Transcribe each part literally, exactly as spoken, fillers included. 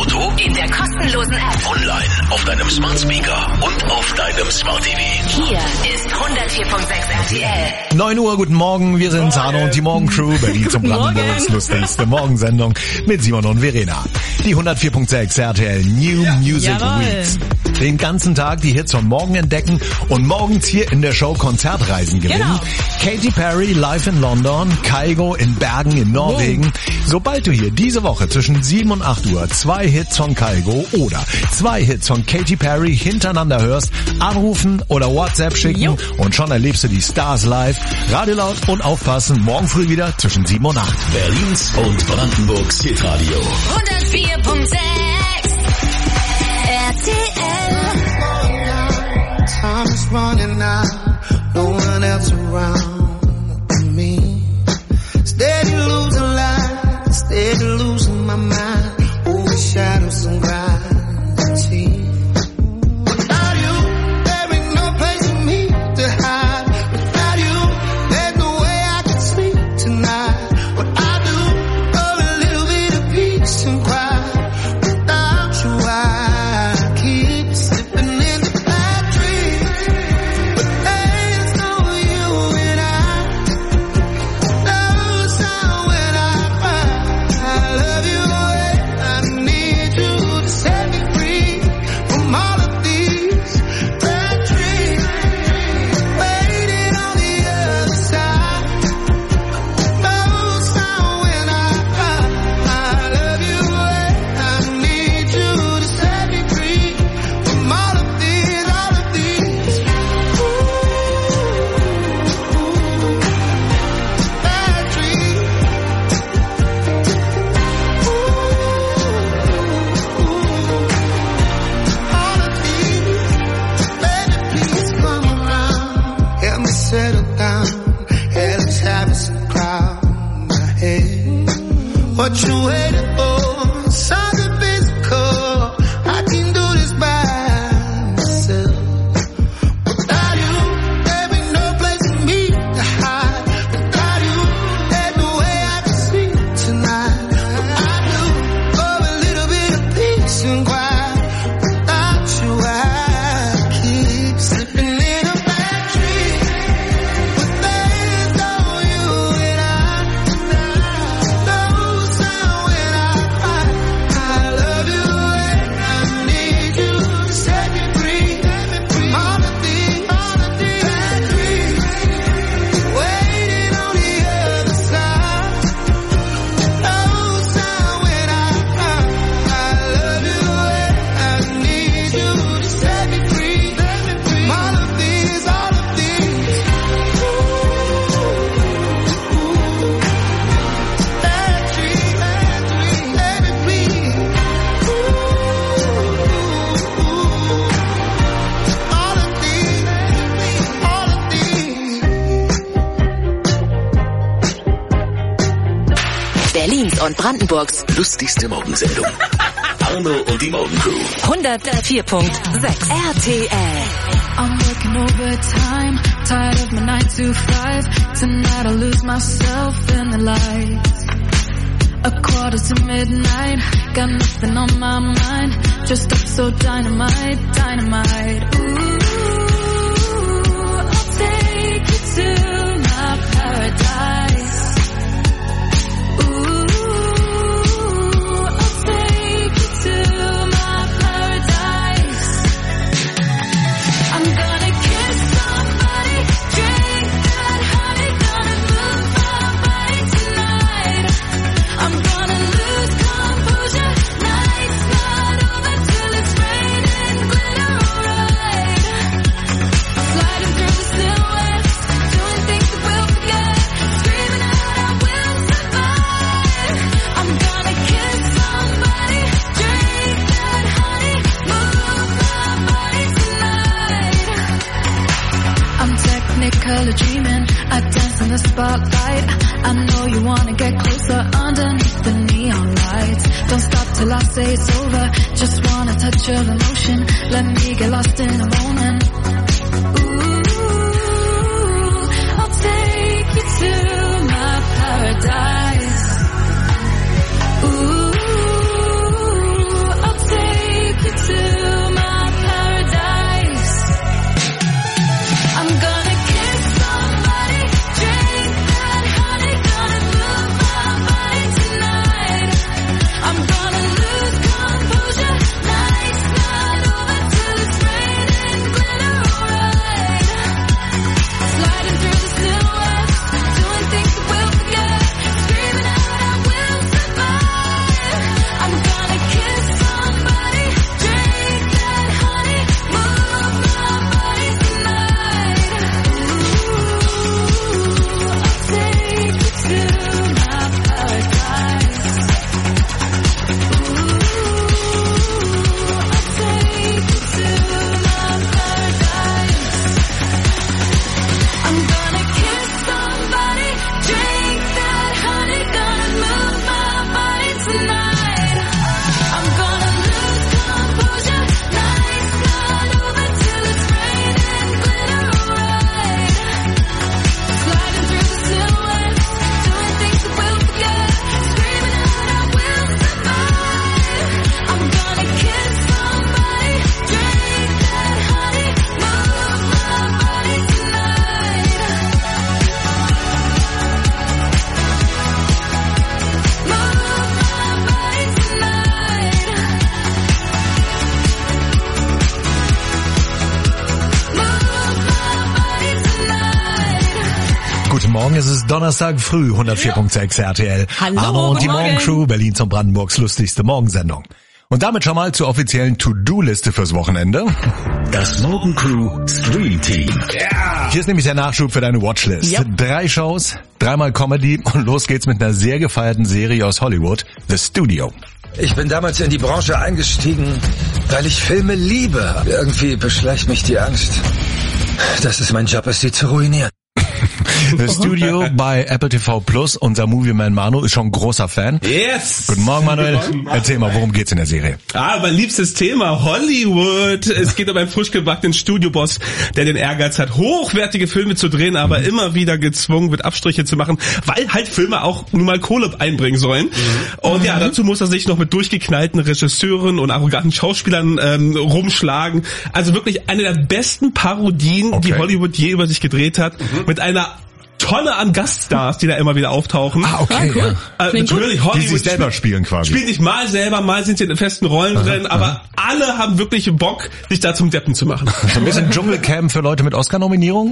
Auto, in der kostenlosen App, online, auf deinem Smart Speaker und auf deinem Smart T V. Hier ist hundertvier Komma sechs R T L. neun Uhr, guten Morgen, wir sind Arno und die Morgencrew, Berlin zum Brandenburgs lustigste Morgensendung mit Simon und Verena. Die hundertvier Komma sechs R T L New Music Jawohl. Weeks. Den ganzen Tag die Hits von morgen entdecken und morgens hier in der Show Konzertreisen gewinnen. Genau. Katy Perry live in London, Kygo in Bergen in Norwegen. Wow. Sobald du hier diese Woche zwischen sieben und acht Uhr zwei Hits von Kygo oder zwei Hits von Katy Perry hintereinander hörst, anrufen oder WhatsApp schicken jo. Und schon erlebst du die Stars live. Radio laut und aufpassen, morgen früh wieder zwischen sieben und acht. Berlins und Brandenburgs Hitradio. hundertvier Komma sechs R T L. Time is running out, no one else around me. Steady losing light, steady losing my mind. Over shadows and gravity. Without you, there ain't no place for me to hide. Without you, there's no way I can sleep tonight. What I do, for a little bit of peace and quiet. Without you, I keep slipping into bad dreams. But there's no you and I. Knows how when I cry, I love you and I need you to set me free from all of these bad dreams. Waiting on the other side. Knows how when I cry, I love you and I need you to set me free from all of these, all of these bad dreams. All of these, baby, please come around. Help me settle down. Hey, let's have some crowd in my head. What you waiting for? Something physical. I can do this by myself. Without you, there ain't no place for me to hide. Without you, there's no way I can sleep tonight. What I do for a little bit of peace and quiet. Without you, I keep slipping in a bad dream. But there's no you and I. Knows how when I cry, I love you and I need you to set me free from all of these, all of these bad dreams. Waiting on the other side. Knows how when I cry, I love you and I need you to set me free from all of these, all of these bad dreams, bad dreams, baby, please. All of these, all of these. Berlins und Brandenburgs Lustigste Morgensendung. Arno und die Morgencrew. hundertvier Komma sechs R T L. I'm working overtime, tired of my nine to five. Tonight I lose myself in the lights. A quarter to midnight, got nothing on my mind. Just up so dynamite, dynamite. Ooh, I'll take you to my paradise. Ooh, I'll take you to my paradise. I'm gonna kiss somebody, drink that honey, gonna move my body tonight. I'm gonna lose composure, night's not over till it's raining glitter, alright. Sliding through the silhouettes, doing things that we'll forget, screaming out I will survive. I'm gonna kiss somebody, drink that honey, move my body tonight. I'm technicolor dreaming, I dance in the spotlight. I know you wanna get closer underneath the neon lights. Don't stop till I say it's over, just wanna touch your emotion. Let me get lost in a moment. Ooh, I'll take you to my paradise. Ooh, es ist Donnerstag früh, hundertvier Komma sechs R T L. Hallo, Arno und die guten Morgen. Morgencrew, Berlins und Brandenburgs lustigste Morgensendung. Und damit schon mal zur offiziellen To-Do-Liste fürs Wochenende. Das Morgencrew Stream Team. Hier ist nämlich der Nachschub für deine Watchlist. Ja. Drei Shows, dreimal Comedy und los geht's mit einer sehr gefeierten Serie aus Hollywood, The Studio. Ich bin damals in die Branche eingestiegen, weil ich Filme liebe. Irgendwie beschleicht mich die Angst, dass es mein Job ist, sie zu ruinieren. The Studio bei Apple T V Plus. Unser Movieman Manu ist schon ein großer Fan. Yes! Guten Morgen, Manuel. Guten Morgen. Erzähl mal, worum geht's in der Serie? Ah, mein liebstes Thema, Hollywood. Es geht um einen frisch gebackenen Studioboss, der den Ehrgeiz hat, hochwertige Filme zu drehen, aber immer wieder gezwungen wird, Abstriche zu machen, weil halt Filme auch nun mal Kohle einbringen sollen. Und ja, dazu muss er sich noch mit durchgeknallten Regisseuren und arroganten Schauspielern ähm, rumschlagen. Also wirklich eine der besten Parodien, Okay. die Hollywood je über sich gedreht hat, mit einer Tonne an Gaststars, die da immer wieder auftauchen. Ah, okay. cool. Ja. Äh, Klingt gut. natürlich, Die Hollywood sich selber spielen quasi. Spielt sich mal selber, mal sind sie in festen Rollen drin, aber alle haben wirklich Bock, sich da zum Deppen zu machen. So ein bisschen Dschungelcamp für Leute mit Oscar-Nominierung.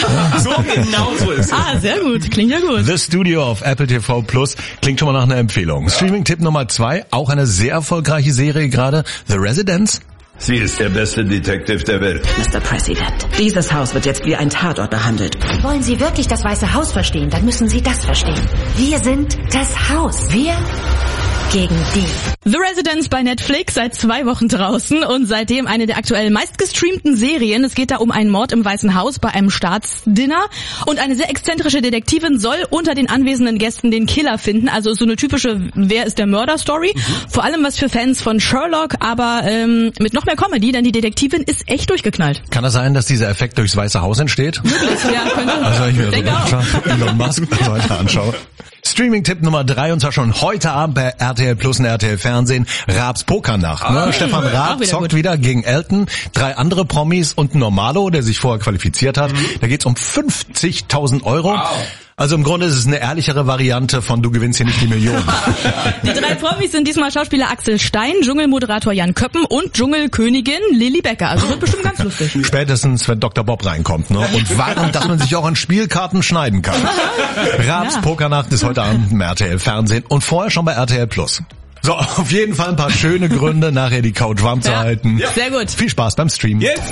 So genau so ist es. Ah, sehr gut. Klingt ja gut. The Studio auf Apple T V Plus klingt schon mal nach einer Empfehlung. Streaming-Tipp Nummer zwei, auch eine sehr erfolgreiche Serie gerade, The Residence. Sie ist der beste Detective der Welt. Mister President, dieses Haus wird jetzt wie ein Tatort behandelt. Wollen Sie wirklich das Weiße Haus verstehen, dann müssen Sie das verstehen. Wir sind das Haus. Wir gegen die. The Residence bei Netflix, seit zwei Wochen draußen und seitdem eine der aktuell meistgestreamten Serien. Es geht da um einen Mord im Weißen Haus bei einem Staatsdinner und eine sehr exzentrische Detektivin soll unter den anwesenden Gästen den Killer finden. Also so eine typische Wer ist der Mörder-Story. Mhm. Vor allem was für Fans von Sherlock, aber ähm, mit noch mehr Comedy, denn die Detektivin ist echt durchgeknallt. Kann es sein, dass dieser Effekt durchs Weiße Haus entsteht? Ja, könnte. Also wenn ich mir so Denke auch. anschaue, Elon Musk und so weiter anschaue. Streaming-Tipp Nummer drei und zwar schon heute Abend bei R T L Plus und R T L Fernsehen. Raabs Pokernacht. Ne? Ah, Stefan auch Raab wieder zockt gut. wieder gegen Elton, drei andere Promis und ein Normalo, der sich vorher qualifiziert hat. Da geht's um fünfzigtausend Euro. Also im Grunde ist es eine ehrlichere Variante von du gewinnst hier nicht die Millionen. Die drei Promis sind diesmal Schauspieler Axel Stein, Dschungelmoderator Jan Köppen und Dschungelkönigin Lilly Becker. Also wird bestimmt ganz lustig. Spätestens, wenn Doktor Bob reinkommt. Ne? Und warten, dass man sich auch an Spielkarten schneiden kann. Raabs Ja. Pokernacht ist heute Abend im R T L Fernsehen und vorher schon bei R T L Plus. So, auf jeden Fall ein paar schöne Gründe, nachher die Couch warm zu Ja. halten. Sehr gut. Viel Spaß beim Stream. Yes!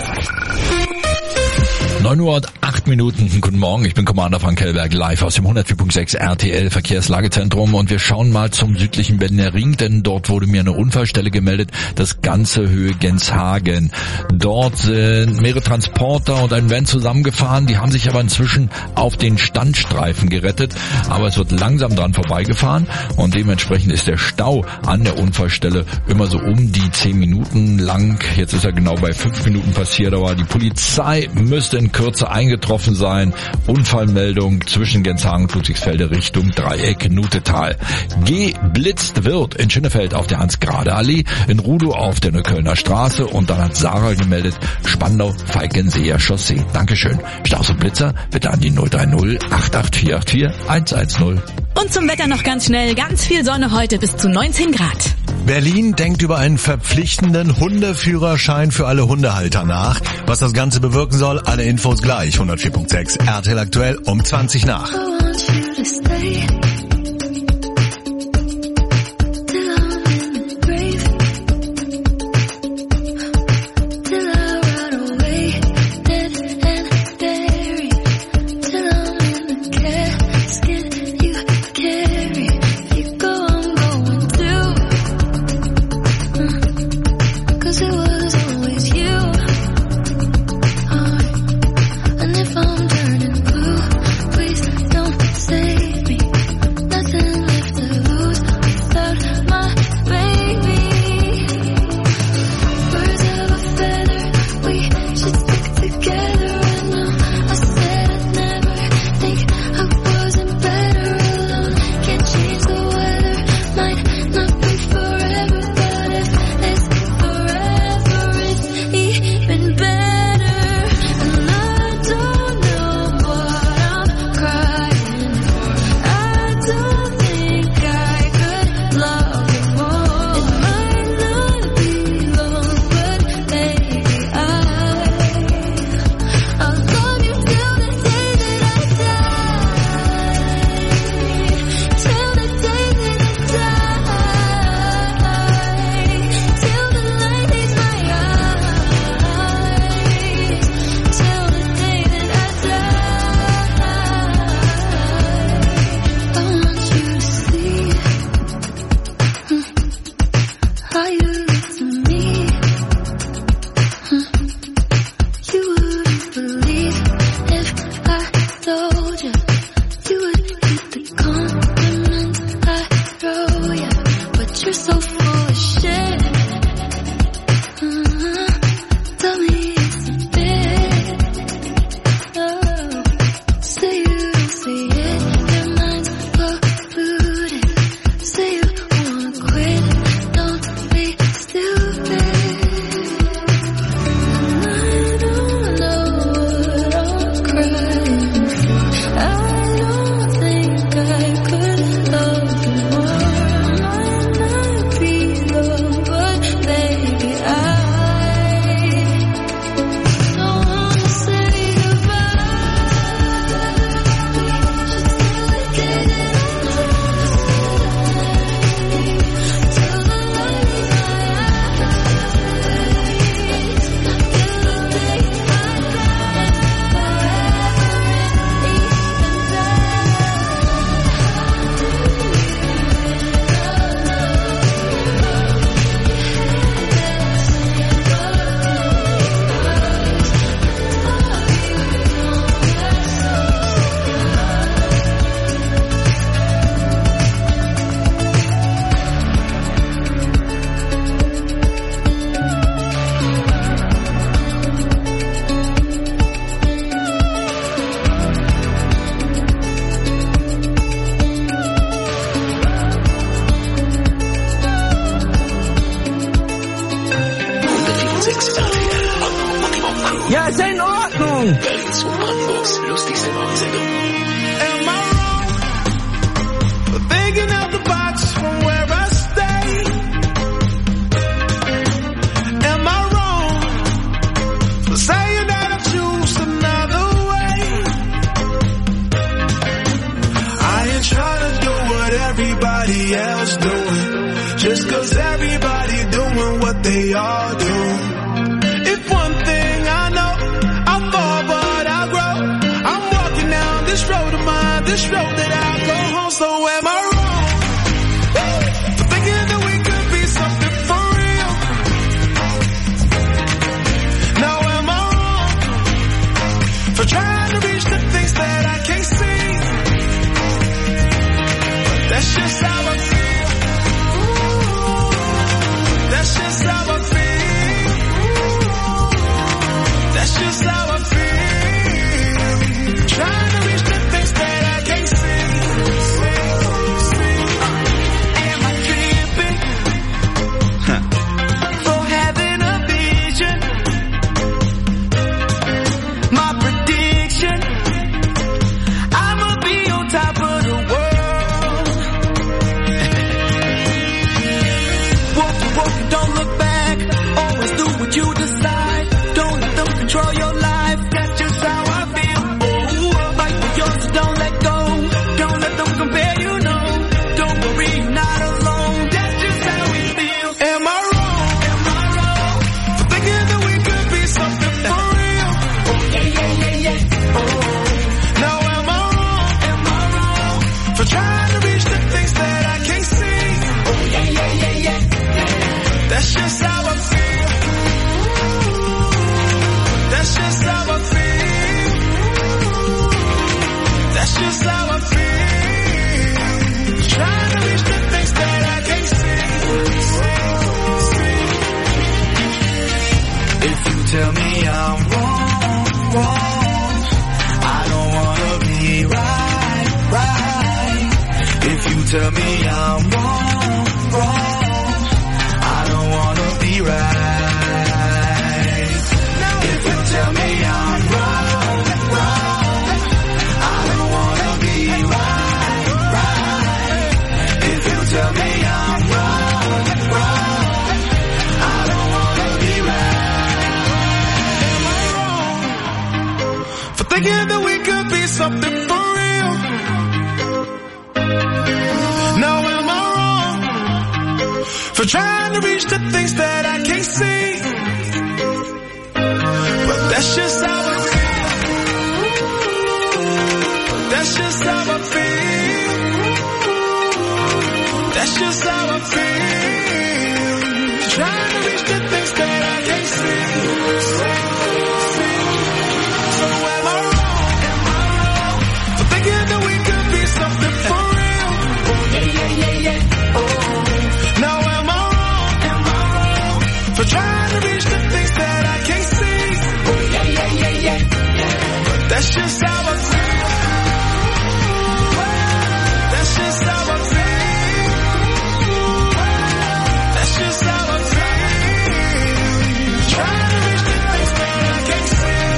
neun Uhr und acht Minuten. Guten Morgen, ich bin Commander Frank Kellberg, live aus dem hundertvier Komma sechs R T L Verkehrslagezentrum und wir schauen mal zum südlichen Berliner Ring, denn dort wurde mir eine Unfallstelle gemeldet, das ganze Höhe Genshagen. Dort sind mehrere Transporter und ein Van zusammengefahren, die haben sich aber inzwischen auf den Standstreifen gerettet, aber es wird langsam dran vorbeigefahren und dementsprechend ist der Stau an der Unfallstelle immer so um die zehn Minuten lang. Jetzt ist er genau bei fünf Minuten passiert, aber die Polizei müsste in Kürze eingetroffen sein. Unfallmeldung zwischen Genshagen und Ludwigsfelde Richtung Dreieck Nutetal. Geblitzt wird in Schönnefeld auf der Hans-Grade-Allee, in Rudow auf der Neuköllner Straße und dann hat Sarah gemeldet, Spandau-Falkenseer Chaussee. Dankeschön. Staus und Blitzer bitte an die null drei null acht acht vier acht vier eins eins null. Und zum Wetter noch ganz schnell. Ganz viel Sonne heute bis zu neunzehn Grad. Berlin denkt über einen verpflichtenden Hundeführerschein für alle Hundehalter nach. Was das Ganze bewirken soll, alle Infos gleich. hundertvier Komma sechs R T L aktuell um zwanzig nach. I want you to stay till I'm in the grave, till I ride away dead and buried, till I'm in the casket you carry. If you go, I'm going too, uh, 'cause it was always you. Alright. And if I'm turning blue, please don't save me. So am I wrong for thinking that we could be something for real? Now am I wrong for trying to reach the things that I can't see? But that's just how I feel. That's just how I feel. That's just how I feel. Trying to reach the things that I can't see. Am I tripping for having a vision? My prediction, I'ma be on top of the world. Walk, walk, don't look back. Always do what you decide. Don't let them control your life. That's just how I feel. Oh, fight for yours, so don't let go. Don't let them compare you, no. Don't worry, you're not alone. That's just how we feel. Am I wrong? Am I wrong for thinking that we could be something for real? Oh, yeah, yeah, yeah, yeah. Oh, now am I wrong? Am I wrong for trying to reach the things that I can't see? Oh, yeah, yeah, yeah, yeah. That's just how I feel. That's just how I feel. That's just how I feel. Trying to reach the things that I can't see. If you tell me I'm wrong, wrong, I don't wanna be right, right. If you tell me I'm wrong, wrong, I don't wanna be right. If you tell me I'm wrong, wrong, I don't wanna be right, right. If you tell me I'm wrong, wrong, I don't wanna be right. Am I wrong for thinking that we could be something for real? Now am I wrong for trying to reach the things that I can't see? But that's just how I feel. That's just how I feel. That's just how I feel. Trying to reach the things that I can't see. So am I wrong? Am I wrong for thinking that we could be something for real? Oh, yeah, yeah, yeah, yeah. Oh, now am I wrong? Am I wrong for trying to reach the things that I can't see? Oh, yeah, yeah, yeah, yeah. But that's just how I feel. That's just how I feel. That's just how I feel. Trying to reach the things that I can't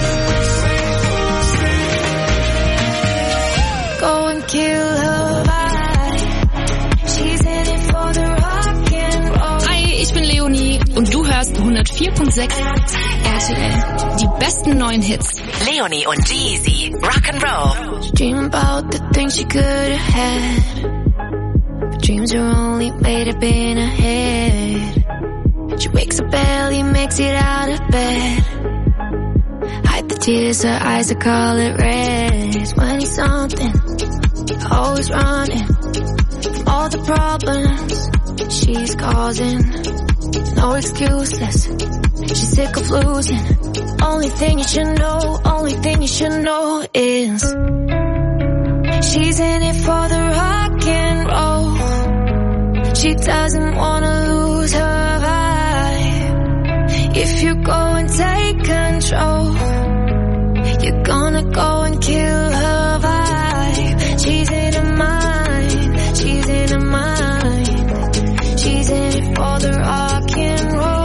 see. Go and kill her vibe. She's in it for the rock and roll. Hi, ich bin Leonie und du hörst hundertvier Komma sechs R T L. Die besten neuen Hits. Leonie und Jeezy, Rock'n'Roll. She dream about the things she could have had. But dreams are only made up in her head. She wakes up early, makes it out of bed. Hide the tears, her eyes are color red. It's twenty something, always running from all the problems she's causing. No excuses, she's sick of losing. Only thing you should know, only thing you should know is she's in it for the rock and roll. She doesn't wanna lose her vibe. If you go and take control, you're gonna go and kill her vibe. She's in her mind, she's in her mind. She's in it for the rock and roll.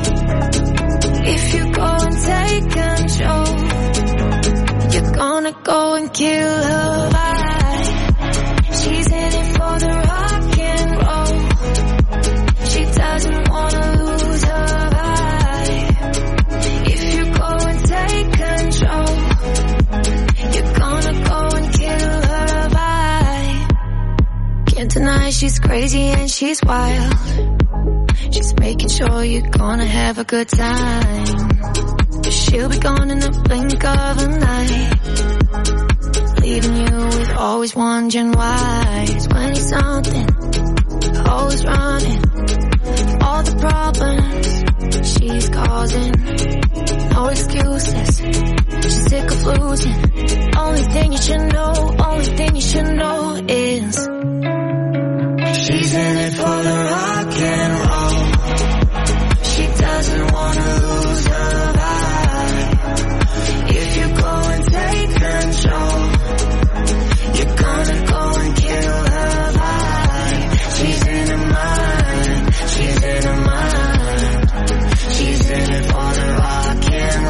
If you go and take control, you're gonna go and kill her vibe. She's in it for the rock and roll. She doesn't wanna lose her vibe. If you go and take control, you're gonna go and kill her vibe. Can't deny she's crazy and she's wild. She's making sure you're gonna have a good time. She'll be gone in the blink of an eye. leaving you with always wondering why. It's when you're something, always running. All the problems she's causing, no excuses, she's sick of losing. Only thing you should know, only thing you should know is she's in it for the rock and roll. She doesn't wanna lose her vibe. If you go and take control, you're gonna go and kill her vibe. She's in her mind, she's in her mind. She's in it for the rock and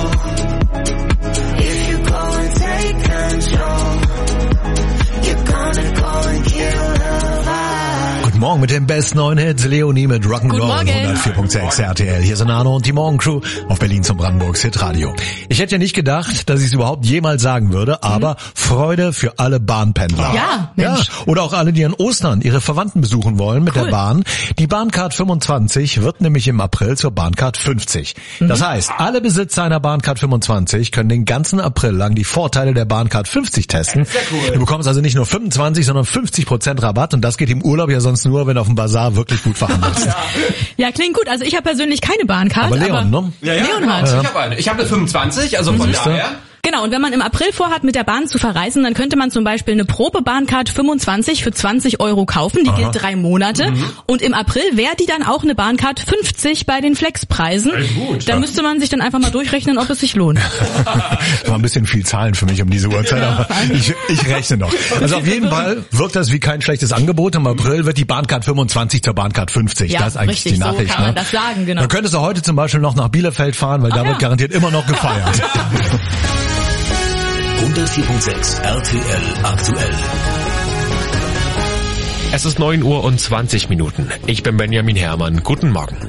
roll. If you go and take control, you're gonna go and kill her vibe. Guten Morgen mit den besten neuen Hits. Leonie mit Rock'n'Roll hundertvier Komma sechs R T L. Hier sind Arno und die Morgencrew auf Berlin zum Brandenburgs Hitradio. Ich hätte ja nicht gedacht, dass ich es überhaupt jemals sagen würde, aber mhm. Freude für alle Bahnpendler. Ja, Mensch. Ja, oder auch alle, die an Ostern ihre Verwandten besuchen wollen mit cool. der Bahn. Die Bahncard fünfundzwanzig wird nämlich im April zur Bahncard fünfzig. Mhm. Das heißt, alle Besitzer einer Bahncard fünfundzwanzig können den ganzen April lang die Vorteile der Bahncard fünfzig testen. Sehr cool. Du bekommst also nicht nur fünfundzwanzig, sondern fünfzig Prozent Rabatt und das geht im Urlaub ja sonst nur, wenn du auf dem Bazar wirklich gut verhandelst. ja. ja, klingt gut. Also ich habe persönlich keine Bahncard. Aber Leon, aber ne? Ja, ja, Leon hat. Ich habe eine. Ich habe eine fünfundzwanzig, also von daher. Genau, und wenn man im April vorhat, mit der Bahn zu verreisen, dann könnte man zum Beispiel eine Probe-Bahncard fünfundzwanzig für zwanzig Euro kaufen. Die Aha. gilt drei Monate. Mhm. Und im April wäre die dann auch eine Bahncard fünfzig bei den Flexpreisen. Gut, da ja. müsste man sich dann einfach mal durchrechnen, ob es sich lohnt. Das war ein bisschen viel Zahlen für mich um diese Uhrzeit, ja. aber ich, ich rechne noch. Also auf jeden Fall wirkt das wie kein schlechtes Angebot. Im April wird die Bahncard fünfundzwanzig zur Bahncard fünfzig. Ja, das ist eigentlich richtig, die Nachricht. So kann man ne? das sagen, genau. Dann könntest du heute zum Beispiel noch nach Bielefeld fahren, weil Ach da ja. wird garantiert immer noch gefeiert. hundertvier Komma sechs R T L aktuell. Es ist neun Uhr und zwanzig Minuten. Ich bin Benjamin Herrmann. Guten Morgen.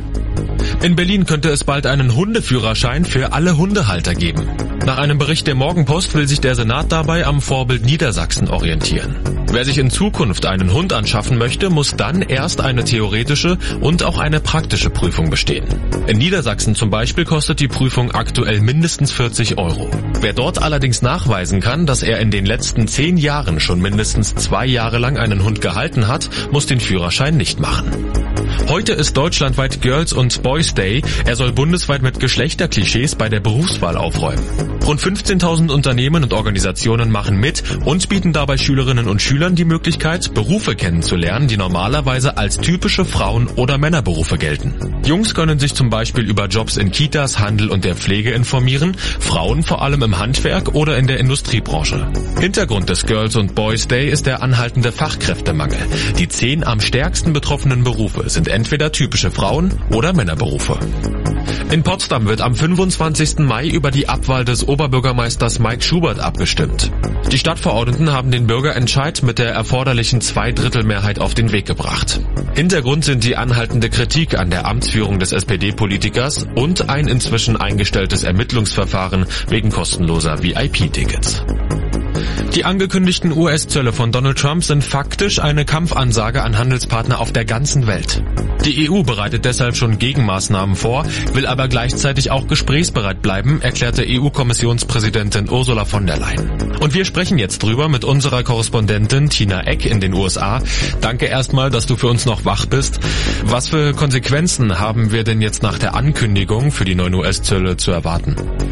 In Berlin könnte es bald einen Hundeführerschein für alle Hundehalter geben. Nach einem Bericht der Morgenpost will sich der Senat dabei am Vorbild Niedersachsen orientieren. Wer sich in Zukunft einen Hund anschaffen möchte, muss dann erst eine theoretische und auch eine praktische Prüfung bestehen. In Niedersachsen zum Beispiel kostet die Prüfung aktuell mindestens vierzig Euro. Wer dort allerdings nachweisen kann, dass er in den letzten zehn Jahren schon mindestens zwei Jahre lang einen Hund gehalten hat, muss den Führerschein nicht machen. Heute ist deutschlandweit Girls und Boys Day. Er soll bundesweit mit Geschlechterklischees bei der Berufswahl aufräumen. Rund fünfzehntausend Unternehmen und Organisationen machen mit und bieten dabei Schülerinnen und Schülern die Möglichkeit, Berufe kennenzulernen, die normalerweise als typische Frauen- oder Männerberufe gelten. Jungs können sich zum Beispiel über Jobs in Kitas, Handel und der Pflege informieren, Frauen vor allem im Handwerk oder in der Industriebranche. Hintergrund des Girls und Boys Day ist der anhaltende Fachkräftemangel. Die zehn am stärksten betroffenen Berufe sind entweder typische Frauen- oder Männerberufe. In Potsdam wird am fünfundzwanzigsten Mai über die Abwahl des Oberbürgermeisters Mike Schubert abgestimmt. Die Stadtverordneten haben den Bürgerentscheid mit der erforderlichen Zweidrittelmehrheit auf den Weg gebracht. Hintergrund sind die anhaltende Kritik an der Amtsführung des S P D-Politikers und ein inzwischen eingestelltes Ermittlungsverfahren wegen kostenloser V I P-Tickets. Die angekündigten U S-Zölle von Donald Trump sind faktisch eine Kampfansage an Handelspartner auf der ganzen Welt. Die E U bereitet deshalb schon Gegenmaßnahmen vor, will aber gleichzeitig auch gesprächsbereit bleiben, erklärte E U-Kommissionspräsidentin Ursula von der Leyen. Und wir sprechen jetzt drüber mit unserer Korrespondentin Tina Eck in den U S A. Danke erstmal, dass du für uns noch wach bist. Was für Konsequenzen haben wir denn jetzt nach der Ankündigung für die neuen U S-Zölle zu erwarten?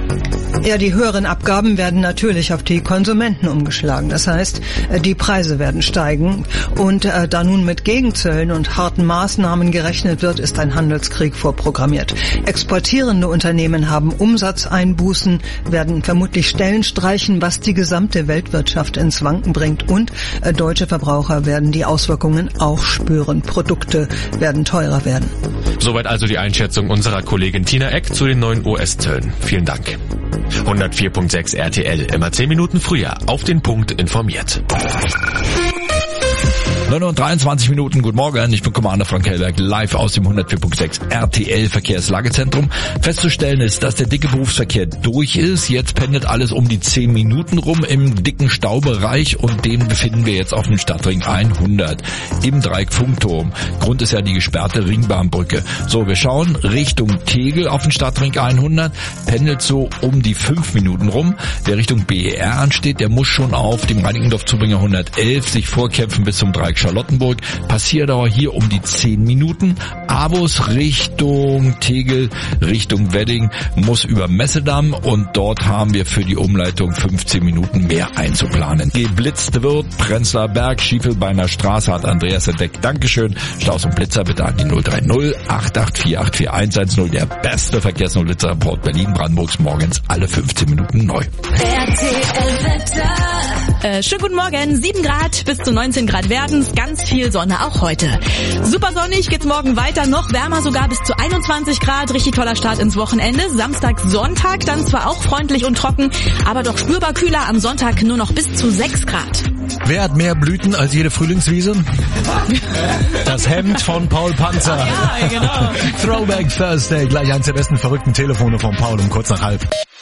Ja, die höheren Abgaben werden natürlich auf die Konsumenten umgeschlagen. Das heißt, die Preise werden steigen. Und äh, da nun mit Gegenzöllen und harten Maßnahmen gerechnet wird, ist ein Handelskrieg vorprogrammiert. Exportierende Unternehmen haben Umsatzeinbußen, werden vermutlich Stellen streichen, was die gesamte Weltwirtschaft ins Wanken bringt. Und äh, deutsche Verbraucher werden die Auswirkungen auch spüren. Produkte werden teurer werden. Soweit also die Einschätzung unserer Kollegin Tina Eck zu den neuen U S-Zöllen. Vielen Dank. hundertvier Komma sechs R T L, immer zehn Minuten früher, auf den Punkt informiert. neun Uhr dreiundzwanzig Minuten, guten Morgen, ich bin Commander Frank Hellberg, live aus dem hundertvier Komma sechs R T L Verkehrslagezentrum. Festzustellen ist, dass der dicke Berufsverkehr durch ist. Jetzt pendelt alles um die zehn Minuten rum im dicken Staubereich und den befinden wir jetzt auf dem Stadtring hundert im Dreieck Funkturm. Grund ist ja die gesperrte Ringbahnbrücke. So, wir schauen Richtung Tegel auf den Stadtring hundert, pendelt so um die fünf Minuten rum. Der Richtung B E R ansteht, der muss schon auf dem Reinickendorf-Zubringer hundertelf sich vorkämpfen bis zum Dreieck Charlottenburg. Passiert aber hier um die zehn Minuten. Avus Richtung Tegel, Richtung Wedding muss über Messedamm und dort haben wir für die Umleitung fünfzehn Minuten mehr einzuplanen. Geblitzt wird Prenzlauer Berg, Schiefelbeiner Straße hat Andreas entdeckt. Dankeschön. Staus und Blitzer bitte an die null drei null acht acht vier acht vier eins eins null. Der beste Verkehrsnotblitzerreport Berlin-Brandenburgs morgens alle fünfzehn Minuten neu. R T L-Wetter. Äh, schönen guten Morgen, sieben Grad bis zu neunzehn Grad werden's, ganz viel Sonne auch heute. Super sonnig geht's morgen weiter, noch wärmer sogar bis zu einundzwanzig Grad, richtig toller Start ins Wochenende. Samstag, Sonntag dann zwar auch freundlich und trocken, aber doch spürbar kühler, am Sonntag nur noch bis zu sechs Grad. Wer hat mehr Blüten als jede Frühlingswiese? Das Hemd von Paul Panzer. Ja, genau. Throwback Thursday, gleich eins der besten verrückten Telefone von Paul um kurz nach halb.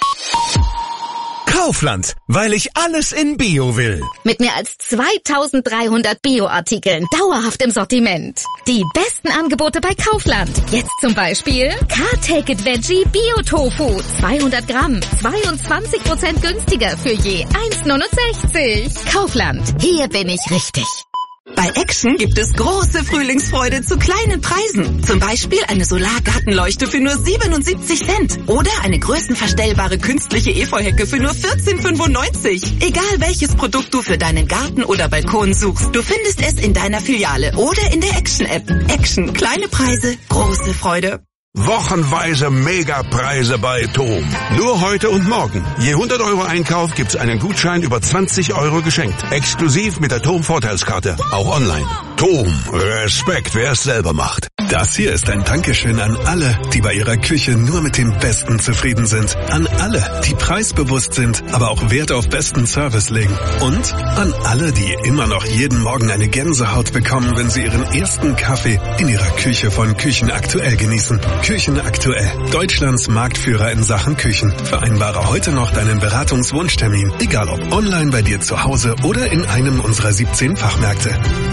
Kaufland, weil ich alles in Bio will. Mit mehr als zweitausenddreihundert Bio-Artikeln dauerhaft im Sortiment. Die besten Angebote bei Kaufland. Jetzt zum Beispiel Car-Take-It Veggie Bio-Tofu. zweihundert Gramm, zweiundzwanzig Prozent günstiger für je eins neunundsechzig. Kaufland, hier bin ich richtig. Bei Action gibt es große Frühlingsfreude zu kleinen Preisen. Zum Beispiel eine Solargartenleuchte für nur siebenundsiebzig Cent. Oder eine größenverstellbare künstliche Efeuhecke für nur vierzehn fünfundneunzig. Egal welches Produkt du für deinen Garten oder Balkon suchst, du findest es in deiner Filiale oder in der Action-App. Action, kleine Preise, große Freude. Wochenweise Megapreise bei Tom. Nur heute und morgen. Je hundert Euro Einkauf gibt's einen Gutschein über zwanzig Euro geschenkt. Exklusiv mit der Tom Vorteilskarte. Auch online. Tom. Respekt, wer es selber macht. Das hier ist ein Dankeschön an alle, die bei ihrer Küche nur mit dem Besten zufrieden sind. An alle, die preisbewusst sind, aber auch Wert auf besten Service legen. Und an alle, die immer noch jeden Morgen eine Gänsehaut bekommen, wenn sie ihren ersten Kaffee in ihrer Küche von Küchen aktuell genießen. Küchen aktuell. Deutschlands Marktführer in Sachen Küchen. Vereinbare heute noch deinen Beratungswunschtermin. Egal ob online bei dir zu Hause oder in einem unserer siebzehn Fachmärkte.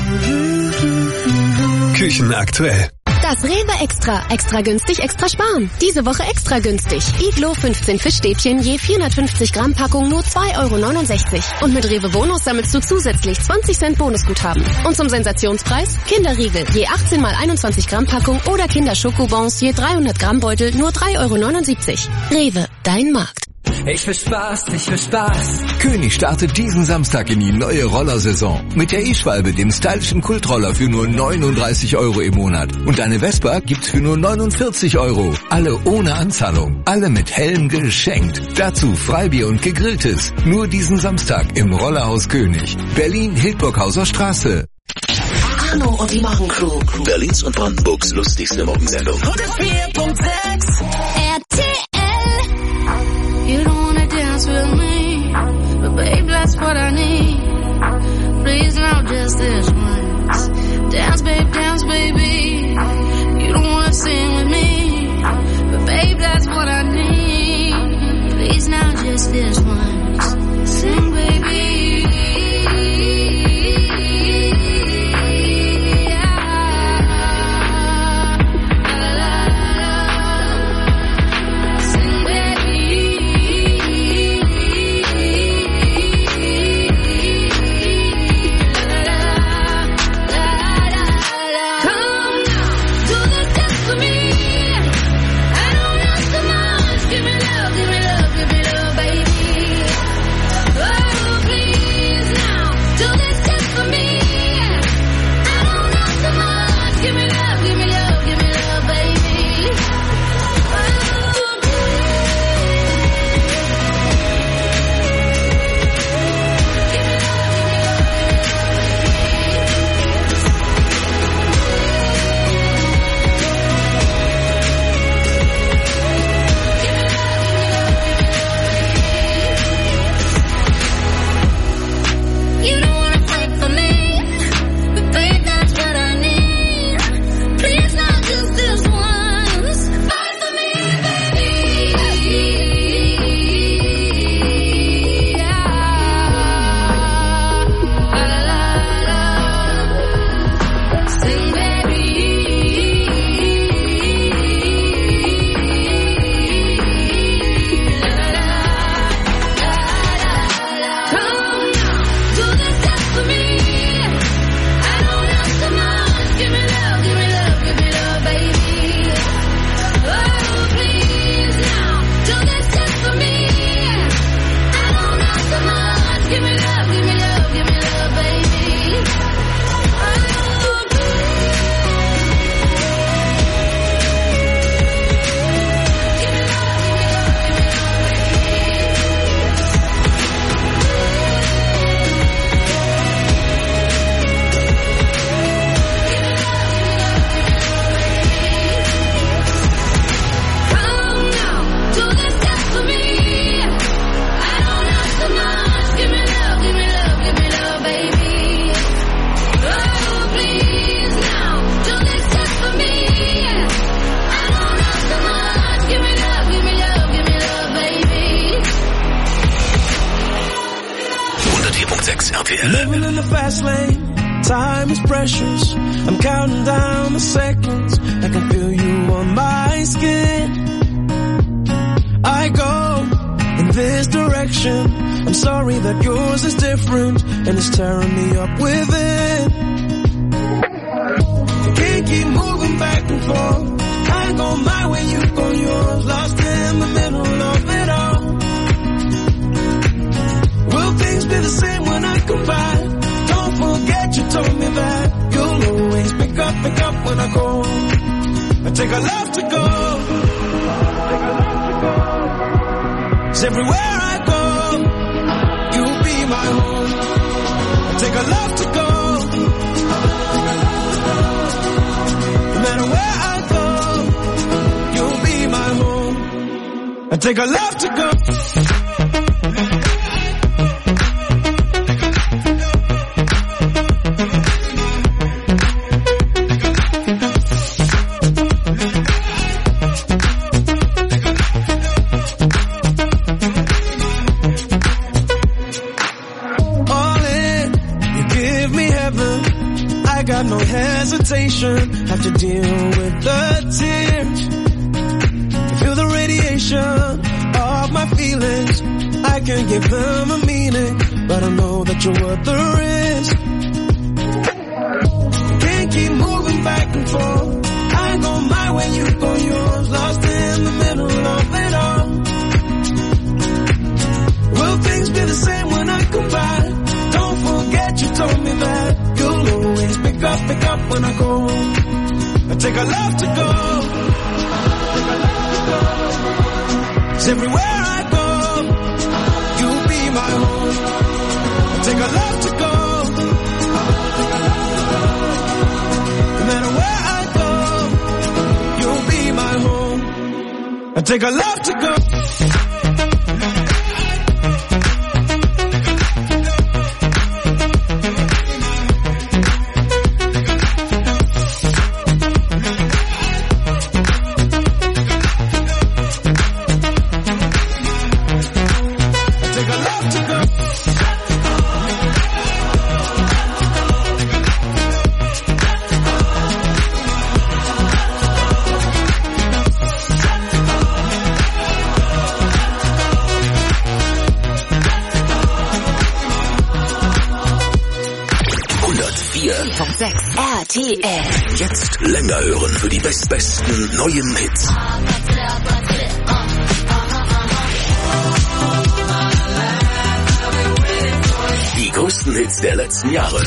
Küchen aktuell. Das Rewe Extra. Extra günstig, extra sparen. Diese Woche extra günstig. Iglo fünfzehn Fischstäbchen je vierhundertfünfzig Gramm Packung nur zwei Euro neunundsechzig. Und mit Rewe Bonus sammelst du zusätzlich zwanzig Cent Bonusguthaben. Und zum Sensationspreis Kinderriegel je achtzehn mal einundzwanzig Gramm Packung oder Kinderschokobons je dreihundert Gramm Beutel nur drei Euro neunundsiebzig. Rewe, dein Markt. Ich will Spaß, ich will Spaß. König startet diesen Samstag in die neue Rollersaison. Mit der E-Schwalbe, dem stylischen Kultroller für nur neununddreißig Euro im Monat. Und eine Vespa gibt's für nur neunundvierzig Euro. Alle ohne Anzahlung. Alle mit Helm geschenkt. Dazu Freibier und Gegrilltes. Nur diesen Samstag im Rollerhaus König. Berlin, Hildburghauser Straße. Arno und die Morgencrew. Berlins und Brandenburgs lustigste Morgensendung. hundertvier Komma sechs R T L. You don't wanna dance with me, but babe, that's what I need. Please, now just this once. Dance, babe, dance, baby. You don't wanna sing with me, but babe, that's what I need. Please, now just this once. Sing, baby. T L. Living in the fast lane, time is precious. I'm counting down the seconds. I can feel you on my skin. I go in this direction. I'm sorry that yours is different and it's tearing me up within. Can't keep moving back and forth. I go my way, you go yours. Lost in the middle of it all. Will things be the same when I come by? Don't forget you told me that you'll always pick up, pick up when I go. I take a love to go. Take a love to go. 'Cause everywhere I go, you'll be my home. I take a love to go. No matter where I go, you'll be my home. I take a love to go. Have to deal with the tears. Feel the radiation of my feelings. I can't give them a meaning, but I know that you're worth the risk. Can't keep moving back and forth. I go my way, you go yours. Lost in the middle of it all. Will things be the same when I come by? Don't forget you told me that you'll always pick up, pick up when I go. I take a love to go. Take a love to go. 'Cause everywhere I go, you'll be my home. I take a love to go. No matter where I go, you'll be my home. I take a love to go. R T L. Jetzt länger hören für die best besten neuen Hits. Die größten Hits der letzten Jahre.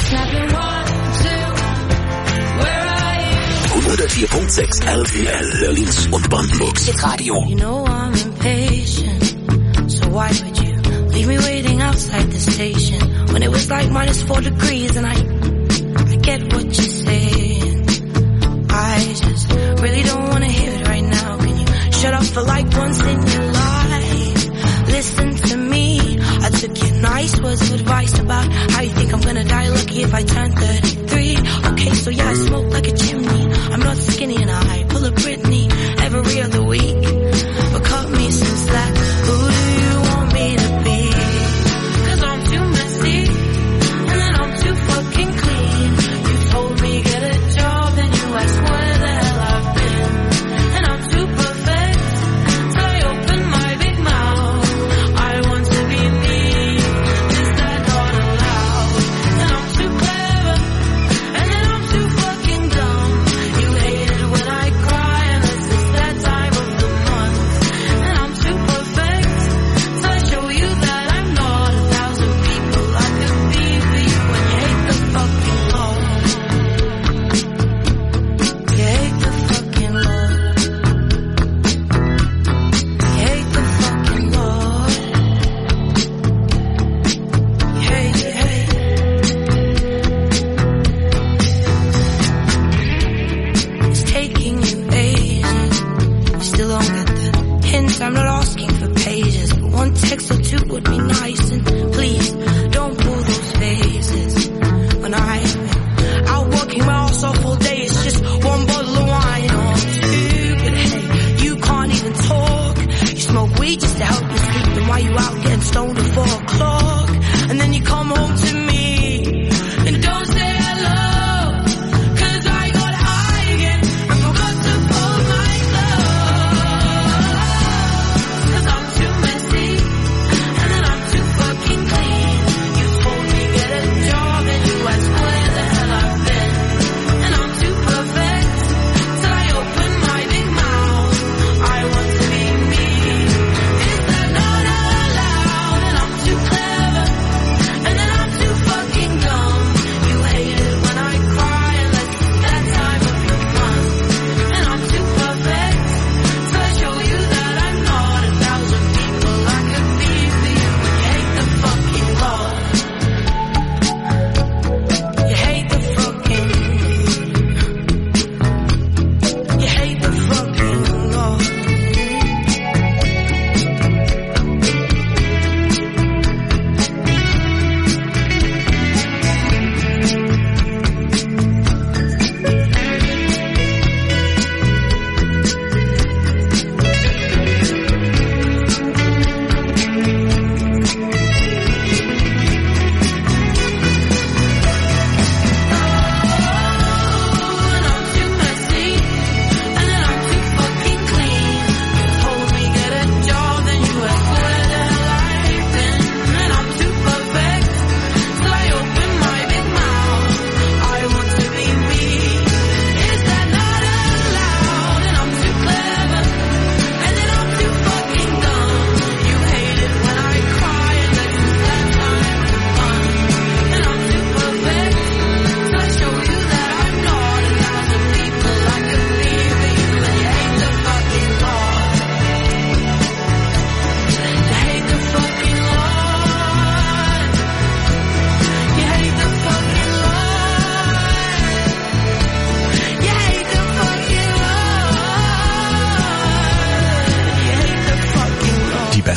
hundertvier Komma sechs R T L, Berlins und Brandenburgs Radio. You know I'm impatient, so why would you leave me waiting outside the station when it was like minus four degrees and I, I get what you're saying. I just really don't want to hear it right now. Can you shut up for like once in your life? Listen to me. I took your nice words of advice about how you think I'm gonna die lucky if I turn thirty-three. Okay, so yeah, I smoke like a chimney. I'm not skinny and I pull a Britney every other week. But cut me since that. Who do you want me to be? 'Cause I'm too messy and then I'm too fucking clean. You told me get a job and you asked where the hell I've been. And I'm too perfect, so I open my big mouth. I want to be me, is that not allowed? And I'm too clever,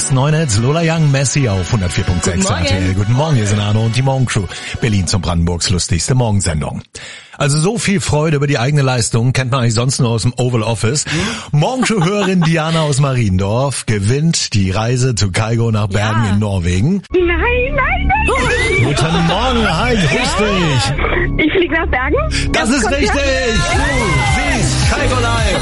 besten neuen Hits. Lola Young, Messi auf hundertvier Komma sechs Guten R T L. Morgen. Guten Morgen, hier sind Arno und die Morgencrew. Berlin zum Brandenburgs lustigste Morgensendung. Also so viel Freude über die eigene Leistung kennt man eigentlich sonst nur aus dem Oval Office. Morgenshow-Hörerin Diana aus Mariendorf gewinnt die Reise zu Kaigo nach Bergen Ja. in Norwegen. Nein, nein, nein. Guten Morgen, hi, grüß dich. Ich fliege nach Bergen. Das ist Konzert. richtig. Du siehst Kaigo live.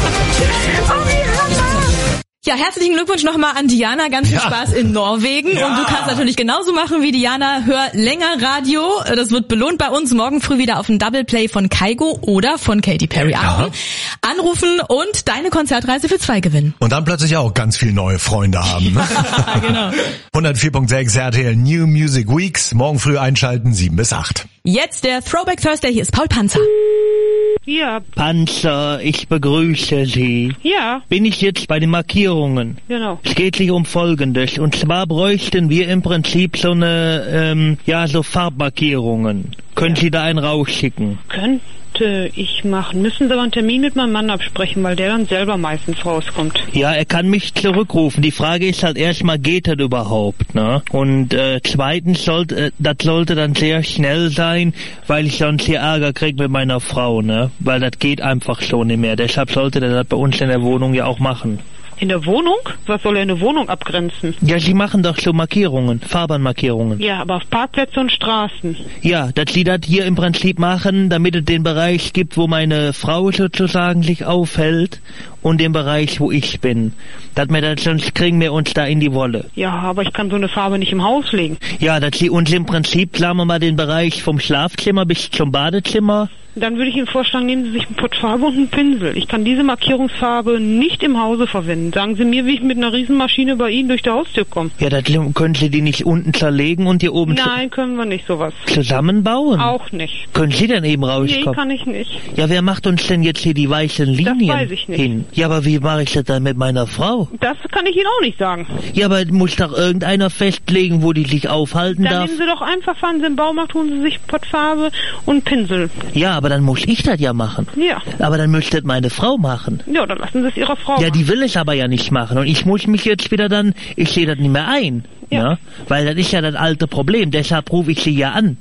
Oh, wie Hammer. Ja, herzlichen Glückwunsch nochmal an Diana. Ganz viel Ja. Spaß in Norwegen. Ja. Und du kannst natürlich genauso machen wie Diana. Hör länger Radio. Das wird belohnt bei uns. Morgen früh wieder auf ein Double Play von Kaigo oder von Katy Perry achten. Anrufen und deine Konzertreise für zwei gewinnen. Und dann plötzlich auch ganz viel neue Freunde haben. Genau. hundertvier Komma sechs R T L New Music Weeks. Morgen früh einschalten, sieben bis acht. Jetzt der Throwback Thursday. Hier ist Paul Panzer. Ja, Panzer, ich begrüße Sie. ja, Bin ich jetzt bei den Markierungen? genau. Es geht sich um Folgendes. Und zwar bräuchten wir im Prinzip so eine, ähm, ja, so Farbmarkierungen. Können Sie da einen rausschicken? Könnte ich machen. Müssen Sie aber einen Termin mit meinem Mann absprechen, weil der dann selber meistens rauskommt. Ja, er kann mich zurückrufen. Die Frage ist halt erstmal, geht das überhaupt, ne? Und äh, zweitens sollte, äh, das sollte dann sehr schnell sein, weil ich sonst hier Ärger krieg mit meiner Frau, ne? Weil das geht einfach so nicht mehr. Deshalb sollte er das bei uns in der Wohnung ja auch machen. In der Wohnung? Was soll er in der Wohnung abgrenzen? Ja, Sie machen doch so Markierungen, Fahrbahnmarkierungen. Ja, aber auf Parkplätze und Straßen. Ja, dass Sie das hier im Prinzip machen, damit es den Bereich gibt, wo meine Frau sozusagen sich aufhält und den Bereich, wo ich bin. Dass wir das, sonst kriegen wir uns da in die Wolle. Ja, aber ich kann so eine Farbe nicht im Haus legen. Ja, dass Sie uns im Prinzip, sagen wir mal, den Bereich vom Schlafzimmer bis zum Badezimmer. Dann würde ich Ihnen vorschlagen, nehmen Sie sich einen Pottfarbe und einen Pinsel. Ich kann diese Markierungsfarbe nicht im Hause verwenden. Sagen Sie mir, wie ich mit einer Riesenmaschine bei Ihnen durch die Haustür komme. Ja, das können Sie die nicht unten zerlegen und hier oben Nein, können wir nicht sowas. zu zusammenbauen? Auch nicht. Können Sie denn eben Nee, rauskommen? kann ich nicht. Ja, wer macht uns denn jetzt hier die weißen Linien weiß ich nicht. hin? Ja, aber wie mache ich das dann mit meiner Frau? Das kann ich Ihnen auch nicht sagen. Ja, aber muss doch irgendeiner festlegen, wo die sich aufhalten Dann darf. nehmen Sie doch einfach, fahren Sie im Baumarkt, holen Sie sich Pottfarbe und Pinsel. Ja, aber dann muss ich das ja machen. Ja. Aber dann müsste das meine Frau machen. Ja, dann lassen Sie es Ihrer Frau Ja, machen. die will es aber ja nicht machen. Und ich muss mich jetzt wieder dann, ich sehe das nicht mehr ein. Ja. Ne? Weil das ist ja das alte Problem. Deshalb rufe ich sie ja an.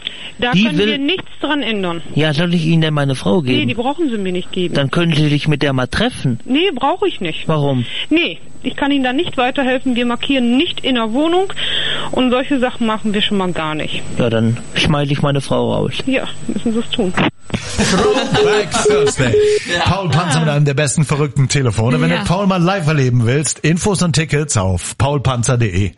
Da die können will- wir nichts dran ändern. Ja, soll ich Ihnen denn meine Frau Nee, die geben? brauchen Sie mir nicht geben. Dann können Sie sich mit der mal treffen. Nee, brauche ich nicht. Warum? Nee, ich kann Ihnen da nicht weiterhelfen. Wir markieren nicht in der Wohnung und solche Sachen machen wir schon mal gar nicht. Ja, dann schmeiße ich meine Frau raus. Ja, müssen Sie es tun. Throwback Thursday. Paul Panzer mit einem der besten verrückten Telefone. Wenn Ja. du Paul mal live erleben willst, Infos und Tickets auf paulpanzer punkt de.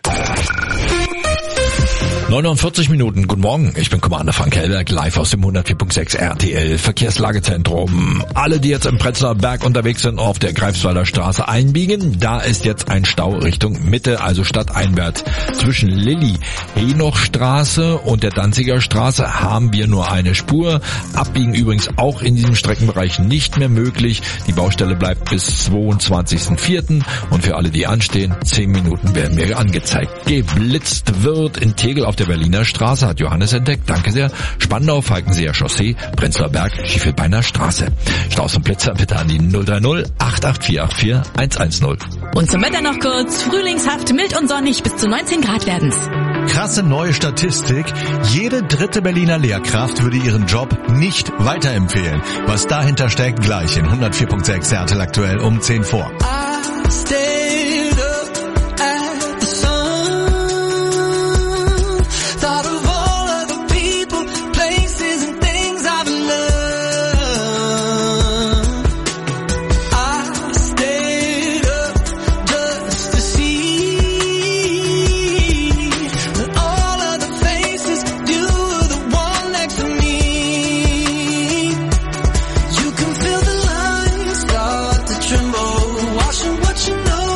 neunundvierzig Minuten, guten Morgen, ich bin Commander Frank Hellberg, live aus dem hundertvier Komma sechs R T L Verkehrslagezentrum. Alle, die jetzt im Prenzlauer Berg unterwegs sind, auf der Greifswalder Straße einbiegen, da ist jetzt ein Stau Richtung Mitte, also stadteinwärts. Zwischen Lilly-Henoch-Straße und der Danziger Straße haben wir nur eine Spur. Abbiegen übrigens auch in diesem Streckenbereich nicht mehr möglich. Die Baustelle bleibt bis zweiundzwanzigsten vierten und für alle, die anstehen, zehn Minuten werden mir angezeigt. Geblitzt wird in Tegel auf der Berliner Straße, hat Johannes entdeckt, danke sehr. Spandau, Falkenseer Chaussee, Prenzlauer Berg, Schiefelbeiner Straße. Staus und Blitzer bitte an die null drei null acht acht vier acht vier eins eins null. Und zum Wetter noch kurz. Frühlingshaft, mild und sonnig, bis zu neunzehn Grad werden's. Krasse neue Statistik. Jede dritte Berliner Lehrkraft würde ihren Job nicht weiterempfehlen. Was dahinter steckt, gleich in hundertvier Komma sechs R T L aktuell um zehn vor. Stayed up at the sun. Thought of all of the people, places and things I've loved. I stayed up just to see that all of the faces do the one next to me. You can feel the lines start to tremble, watching what you know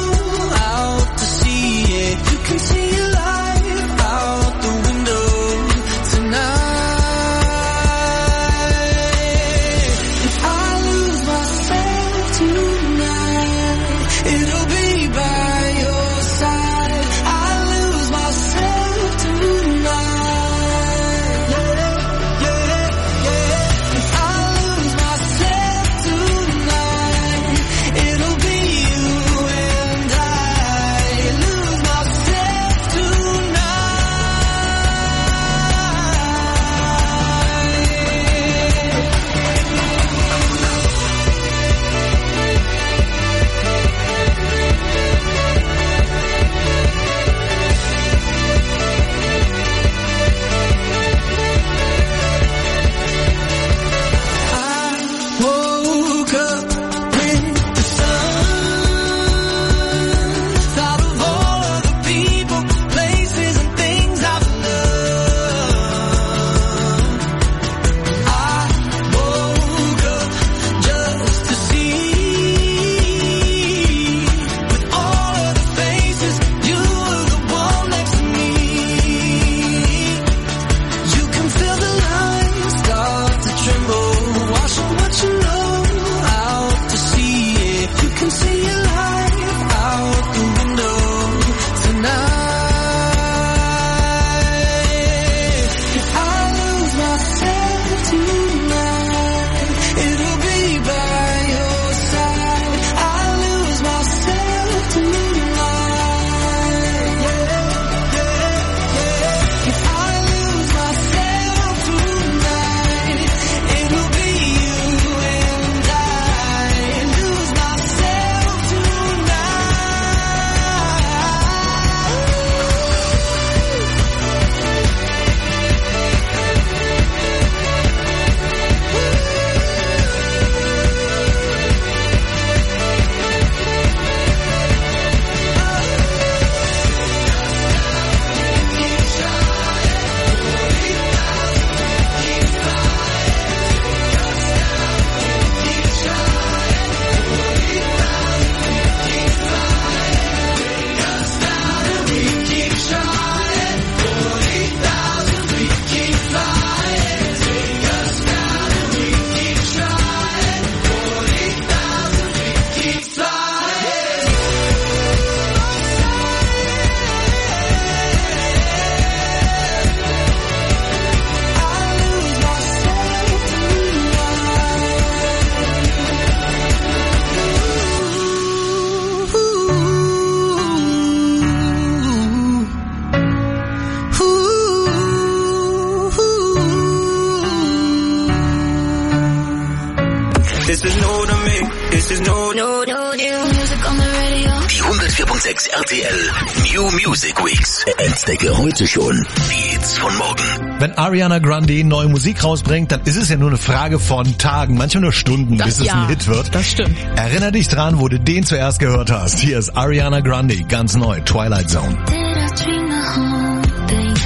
This is new to me. This is new, new, new, new music on the radio. Die hundertvier Komma sechs R T L New Music Weeks. Entdecke heute schon die Hits von morgen. Wenn Ariana Grande neue Musik rausbringt, dann ist es ja nur eine Frage von Tagen, manchmal nur Stunden, das bis es ja, ein Hit wird. Das stimmt. Erinner dich dran, wo du den zuerst gehört hast. Hier ist Ariana Grande, ganz neu, Twilight Zone. Did I dream the whole thing?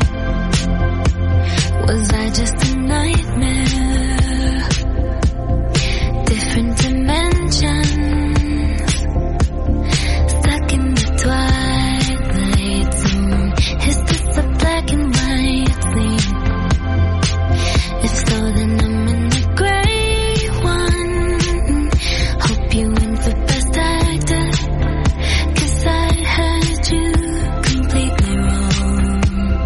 Was I just a nightmare? Different dimensions, stuck in the twilight zone. Is this a black and white scene? If so, then I'm in the gray one. Hope you win for best actor, 'cause I had you completely wrong.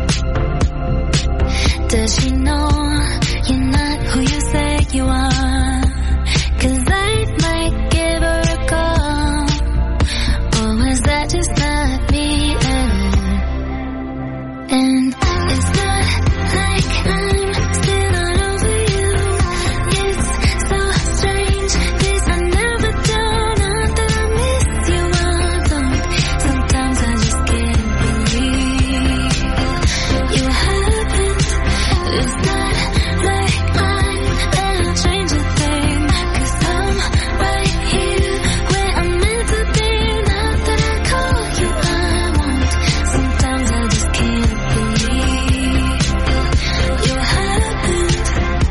Does she know you're not who you say you are? 'Cause I might give her a call. Or was that just not me at all? And it's not like I'm still not over you. It's so strange, 'cause I never do. Not that I miss you, I don't. Sometimes I just can't believe you happened. It's not like I'm ever change a thing, 'cause I'm right here where I'm meant to be. Not that I call you, I won't. Sometimes I just can't believe you happened.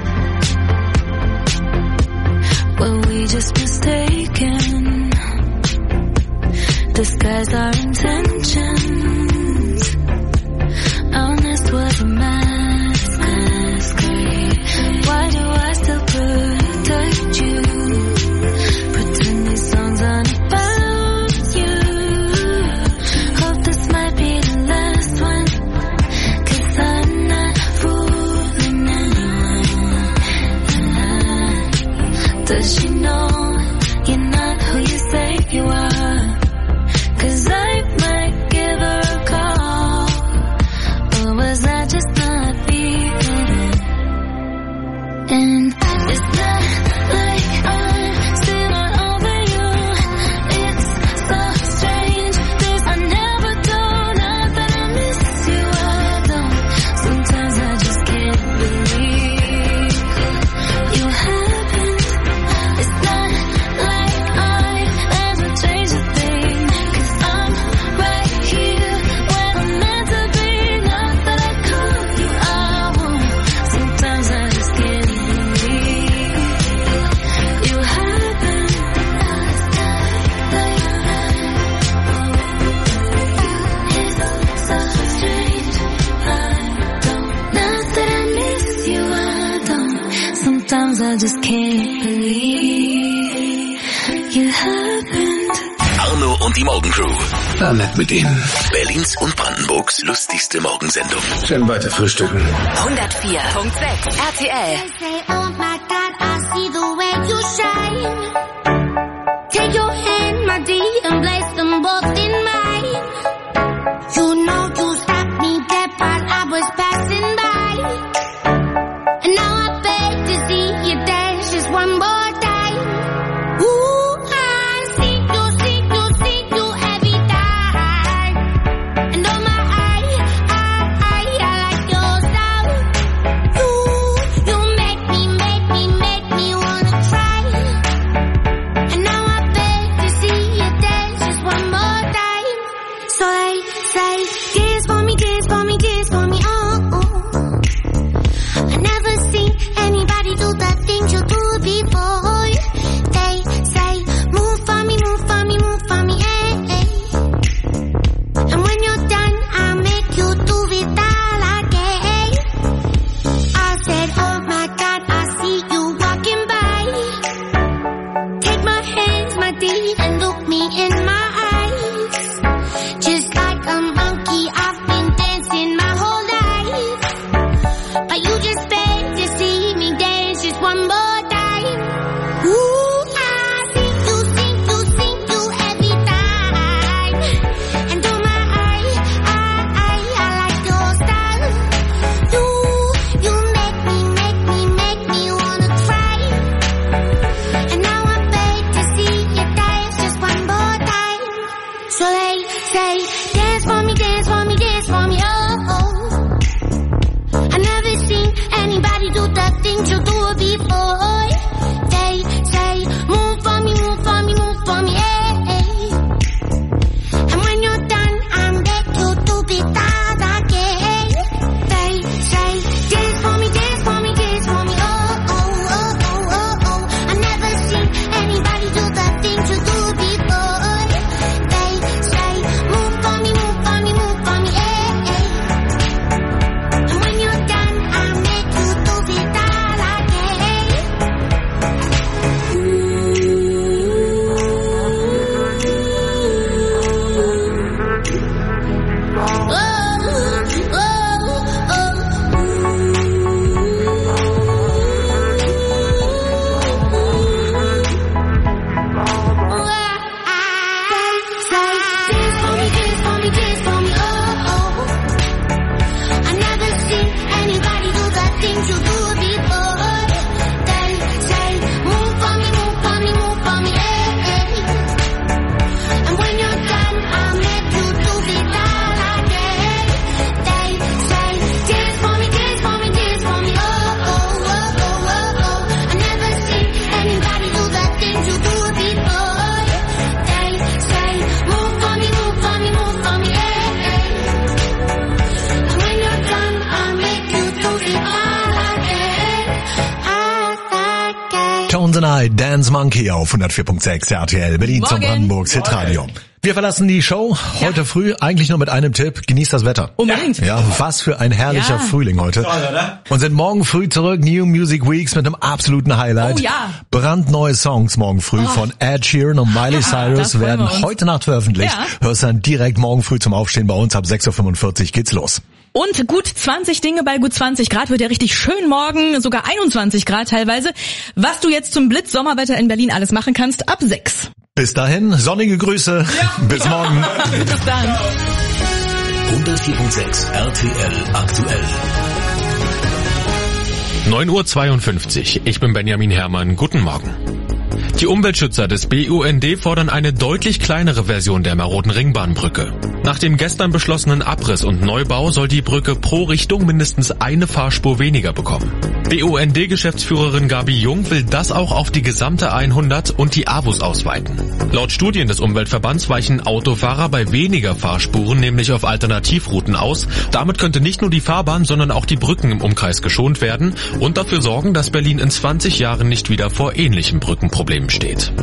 Were we just mistaken? Disguise our intentions. Honest was a mask, masquerade. Why do I still protect you? Pretend these songs aren't about you. Hope this might be the last one, 'cause I'm not fooling anyone. Does she know you're not who you say you are? 'Cause I might give her a call. Or was I just not feeling? And it's not like I'm still not over you. It's so strange, 'cause I never do. Not that I miss you, I don't. Sometimes I just can't believe you happened. It's not like I ever changed a thing, 'cause I'm right here where I'm meant to be. Not that I call you, I won't. Sometimes I just can't believe you happened. It's so strange, I don't. Not that I miss you, I don't. Sometimes I just can't believe you happened. Arno und die Morgencrew. Na, nett mit Ihnen. Berlins und Brandenburgs lustigste Morgensendung. Schön weiter frühstücken. hundertvier Komma sechs R T L. Say, oh my God, I see the way you shine. Take your hand, my dear, and place them both in mine. You know you stopped me dead while I was passing by. And now I beg to see you dance just one more time. Ooh, I see you, see you, see you every time. And oh my, I, I, I, I like your style. You, you make me, make me, make Tones and I, Dance Monkey auf hundertvier Komma sechs R T L, Berlin zum Morgen. Brandenburgs Hitradio. Wir verlassen die Show heute ja. früh eigentlich nur mit einem Tipp. Genießt das Wetter. Unbedingt. Ja, was für ein herrlicher Ja. Frühling heute. Toll, oder? Und sind morgen früh zurück, New Music Weeks mit einem absoluten Highlight. Oh ja. Brandneue Songs morgen früh Oh. von Ed Sheeran und Miley Ja, Cyrus das freuen werden wir uns. heute Nacht veröffentlicht. Ja. Hörst dann direkt morgen früh zum Aufstehen bei uns ab sechs Uhr fünfundvierzig geht's los. Und gut zwanzig Dinge bei gut zwanzig Grad wird ja richtig schön morgen, sogar einundzwanzig Grad teilweise. Was du jetzt zum Blitz-Sommerwetter in Berlin alles machen kannst, ab sechs. Bis dahin, sonnige Grüße. Ja. Bis morgen. Bis dann. hundertvier Komma sechs R T L aktuell. neun Uhr zweiundfünfzig. Ich bin Benjamin Herrmann. Guten Morgen. Die Umweltschützer des B U N D fordern eine deutlich kleinere Version der maroden Ringbahnbrücke. Nach dem gestern beschlossenen Abriss und Neubau soll die Brücke pro Richtung mindestens eine Fahrspur weniger bekommen. B U N D-Geschäftsführerin Gabi Jung will das auch auf die gesamte hundert und die A W U S ausweiten. Laut Studien des Umweltverbands weichen Autofahrer bei weniger Fahrspuren nämlich auf Alternativrouten aus. Damit könnte nicht nur die Fahrbahn, sondern auch die Brücken im Umkreis geschont werden und dafür sorgen, dass Berlin in zwanzig Jahren nicht wieder vor ähnlichen Brückenproblemen steht.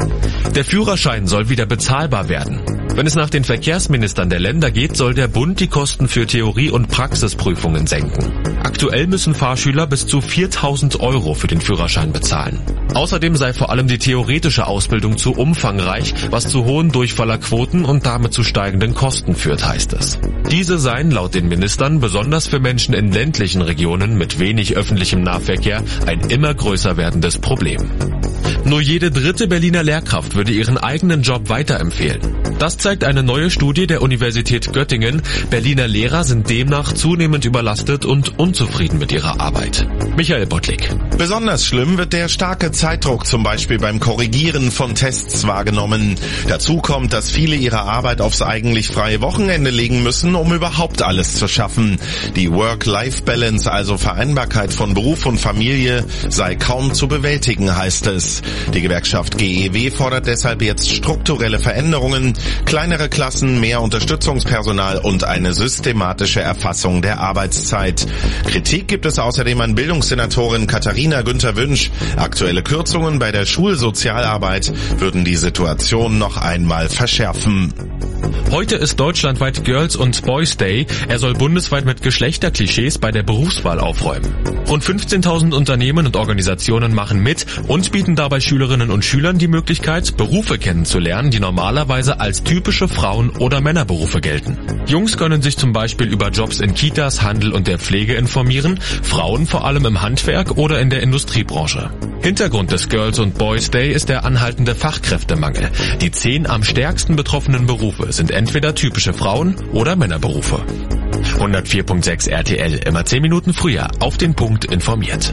Der Führerschein soll wieder bezahlbar werden. Wenn es nach den Verkehrsministern der Länder geht, soll der Bund die Kosten für Theorie- und Praxisprüfungen senken. Aktuell müssen Fahrschüler bis zu viertausend Euro für den Führerschein bezahlen. Außerdem sei vor allem die theoretische Ausbildung zu umfangreich, was zu hohen Durchfallerquoten und damit zu steigenden Kosten führt, heißt es. Diese seien laut den Ministern besonders für Menschen in ländlichen Regionen mit wenig öffentlichem Nahverkehr ein immer größer werdendes Problem. Nur jede dritte Berliner Lehrkraft würde ihren eigenen Job weiterempfehlen. Das zeigt eine neue Studie der Universität Göttingen. Berliner Lehrer sind demnach zunehmend überlastet und unzufrieden mit ihrer Arbeit. Michael Bottlik. Besonders schlimm wird der starke Zeitdruck zum Beispiel beim Korrigieren von Tests wahrgenommen. Dazu kommt, dass viele ihre Arbeit aufs eigentlich freie Wochenende legen müssen, um überhaupt alles zu schaffen. Die Work-Life-Balance, also Vereinbarkeit von Beruf und Familie, sei kaum zu bewältigen, heißt es. Die Gewerkschaft G E W fordert deshalb jetzt strukturelle Veränderungen, kleinere Klassen, mehr Unterstützungspersonal und eine systematische Erfassung der Arbeitszeit. Kritik gibt es außerdem an Bildungssenatorin Katharina Günther-Wünsch. Aktuelle Kürzungen bei der Schulsozialarbeit würden die Situation noch einmal verschärfen. Heute ist deutschlandweit Girls- und Boys Day. Er soll bundesweit mit Geschlechterklischees bei der Berufswahl aufräumen. Rund fünfzehntausend Unternehmen und Organisationen machen mit und bieten dabei Schülerinnen und Schülern die Möglichkeit, Berufe kennenzulernen, die normalerweise als typische Frauen- oder Männerberufe gelten. Jungs können sich zum Beispiel über Jobs in Kitas, Handel und der Pflege informieren, Frauen vor allem im Handwerk oder in der Industriebranche. Hintergrund des Girls- und Boys Day ist der anhaltende Fachkräftemangel. Die zehn am stärksten betroffenen Berufe sind entweder typische Frauen- oder Männerberufe. hundertvier Komma sechs R T L, immer zehn Minuten früher, auf den Punkt informiert.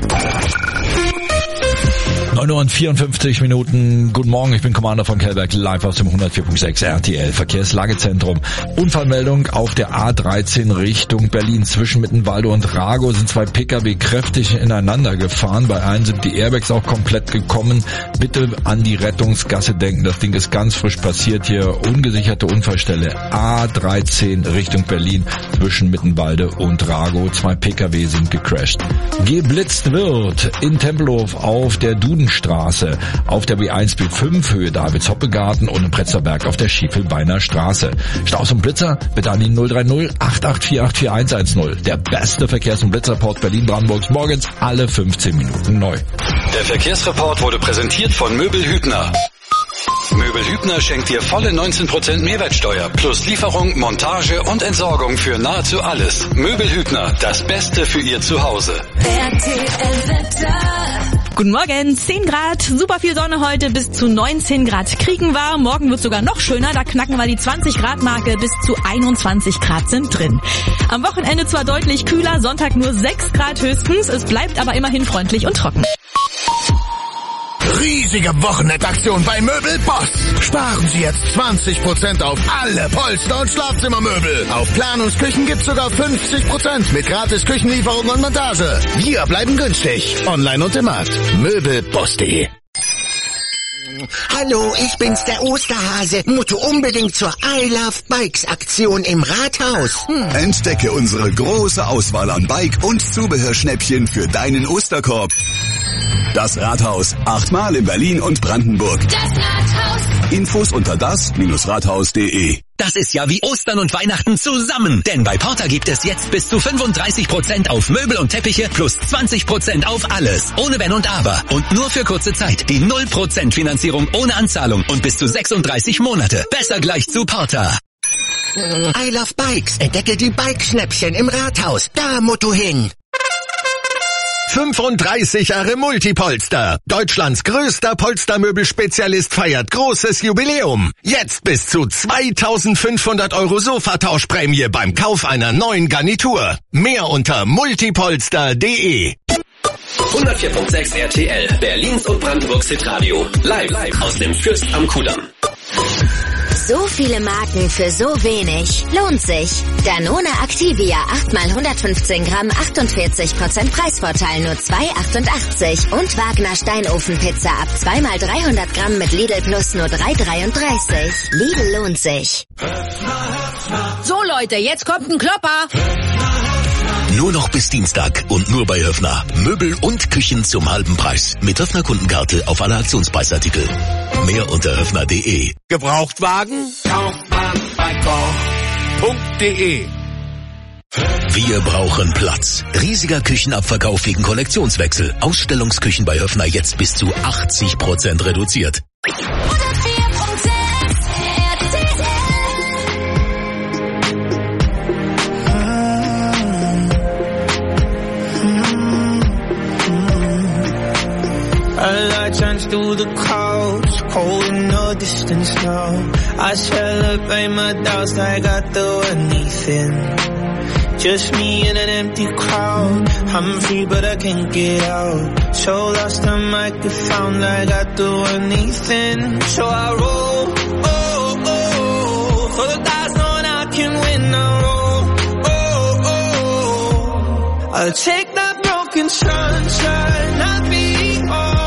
neun Uhr und vierundfünfzig Minuten. Guten Morgen, ich bin Commander von Kellberg, live aus dem hundertvier Komma sechs R T L Verkehrslagezentrum. Unfallmeldung auf der A dreizehn Richtung Berlin. Zwischen Mittenwalde und Rago sind zwei Pkw kräftig ineinander gefahren. Bei einem sind die Airbags auch komplett gekommen. Bitte an die Rettungsgasse denken. Das Ding ist ganz frisch passiert hier. Ungesicherte Unfallstelle A dreizehn Richtung Berlin. Zwischen Mittenwalde und Rago. Zwei Pkw sind gecrashed. Geblitzt wird in Tempelhof auf der Duden Straße, auf der B eins B fünf Höhe Davids-Hoppe-Garten und im Prenzlauer auf der Schiefelbeiner Straße. Staus und Blitzer bitte an die null drei null acht acht vier acht vier eins eins null. Der beste Verkehrs- und Blitzreport Berlin-Brandenburgs morgens alle fünfzehn Minuten neu. Der Verkehrsreport wurde präsentiert von Möbel Hübner. Möbel Hübner schenkt dir volle neunzehn Prozent Mehrwertsteuer plus Lieferung, Montage und Entsorgung für nahezu alles. Möbel Hübner, das Beste für Ihr Zuhause. Guten Morgen, zehn Grad, super viel Sonne heute, bis zu neunzehn Grad kriegen wir. Morgen wird sogar noch schöner, da knacken wir die zwanzig Grad Marke, bis zu einundzwanzig Grad sind drin. Am Wochenende zwar deutlich kühler, Sonntag nur sechs Grad höchstens, es bleibt aber immerhin freundlich und trocken. Riesige Wochenendaktion bei Möbel Boss. Sparen Sie jetzt zwanzig Prozent auf alle Polster- und Schlafzimmermöbel. Auf Planungsküchen gibt's sogar fünfzig Prozent mit gratis Küchenlieferung und Montage. Wir bleiben günstig. Online und im Markt. Möbelboss punkt de. Hallo, ich bin's, der Osterhase. Musst unbedingt zur I Love Bikes Aktion im Rathaus. Hm. Entdecke unsere große Auswahl an Bike- und Zubehörschnäppchen für deinen Osterkorb. Das Rathaus. Achtmal in Berlin und Brandenburg. Das Rathaus. Infos unter das Rathaus punkt de. Das ist ja wie Ostern und Weihnachten zusammen. Denn bei Porter gibt es jetzt bis zu fünfunddreißig Prozent auf Möbel und Teppiche plus zwanzig Prozent auf alles. Ohne Wenn und Aber. Und nur für kurze Zeit. Die null Prozent Finanzierung ohne Anzahlung und bis zu sechsunddreißig Monate. Besser gleich zu Porter. I Love Bikes. Entdecke die Bikeschnäppchen im Rathaus. Da musst du hin. fünfunddreißig Jahre Multipolster. Deutschlands größter Polstermöbelspezialist feiert großes Jubiläum. Jetzt bis zu zweitausendfünfhundert Euro Sofatauschprämie beim Kauf einer neuen Garnitur. Mehr unter multipolster punkt de. hundertvier Komma sechs R T L, Berlins und Brandenburgs Hitradio. Live, live aus dem Fürst am Kudamm. So viele Marken für so wenig. Lohnt sich. Danone Activia acht mal hundertfünfzehn Gramm, achtundvierzig Prozent Preisvorteil, nur zwei achtundachtzig. Und Wagner Steinofenpizza ab zwei mal dreihundert Gramm mit Lidl Plus nur drei dreiunddreißig. Lidl lohnt sich. So Leute, jetzt kommt ein Klopper. Nur noch bis Dienstag und nur bei Höffner. Möbel und Küchen zum halben Preis. Mit Höffner Kundenkarte auf alle Aktionspreisartikel. Mehr unter höffner punkt de. Gebrauchtwagen? Kauft man bei koch punkt de. Wir brauchen Platz. Riesiger Küchenabverkauf wegen Kollektionswechsel. Ausstellungsküchen bei Höffner jetzt bis zu achtzig Prozent reduziert. A light shines through the clouds, cold in the distance now. I celebrate my doubts like I threw anything. Just me in an empty crowd. I'm free but I can't get out. So lost I might get found like I threw anything. So I roll, oh, oh, for the dice knowing I can win. I roll, oh, oh, I'll take that broken sunshine, I'll be all.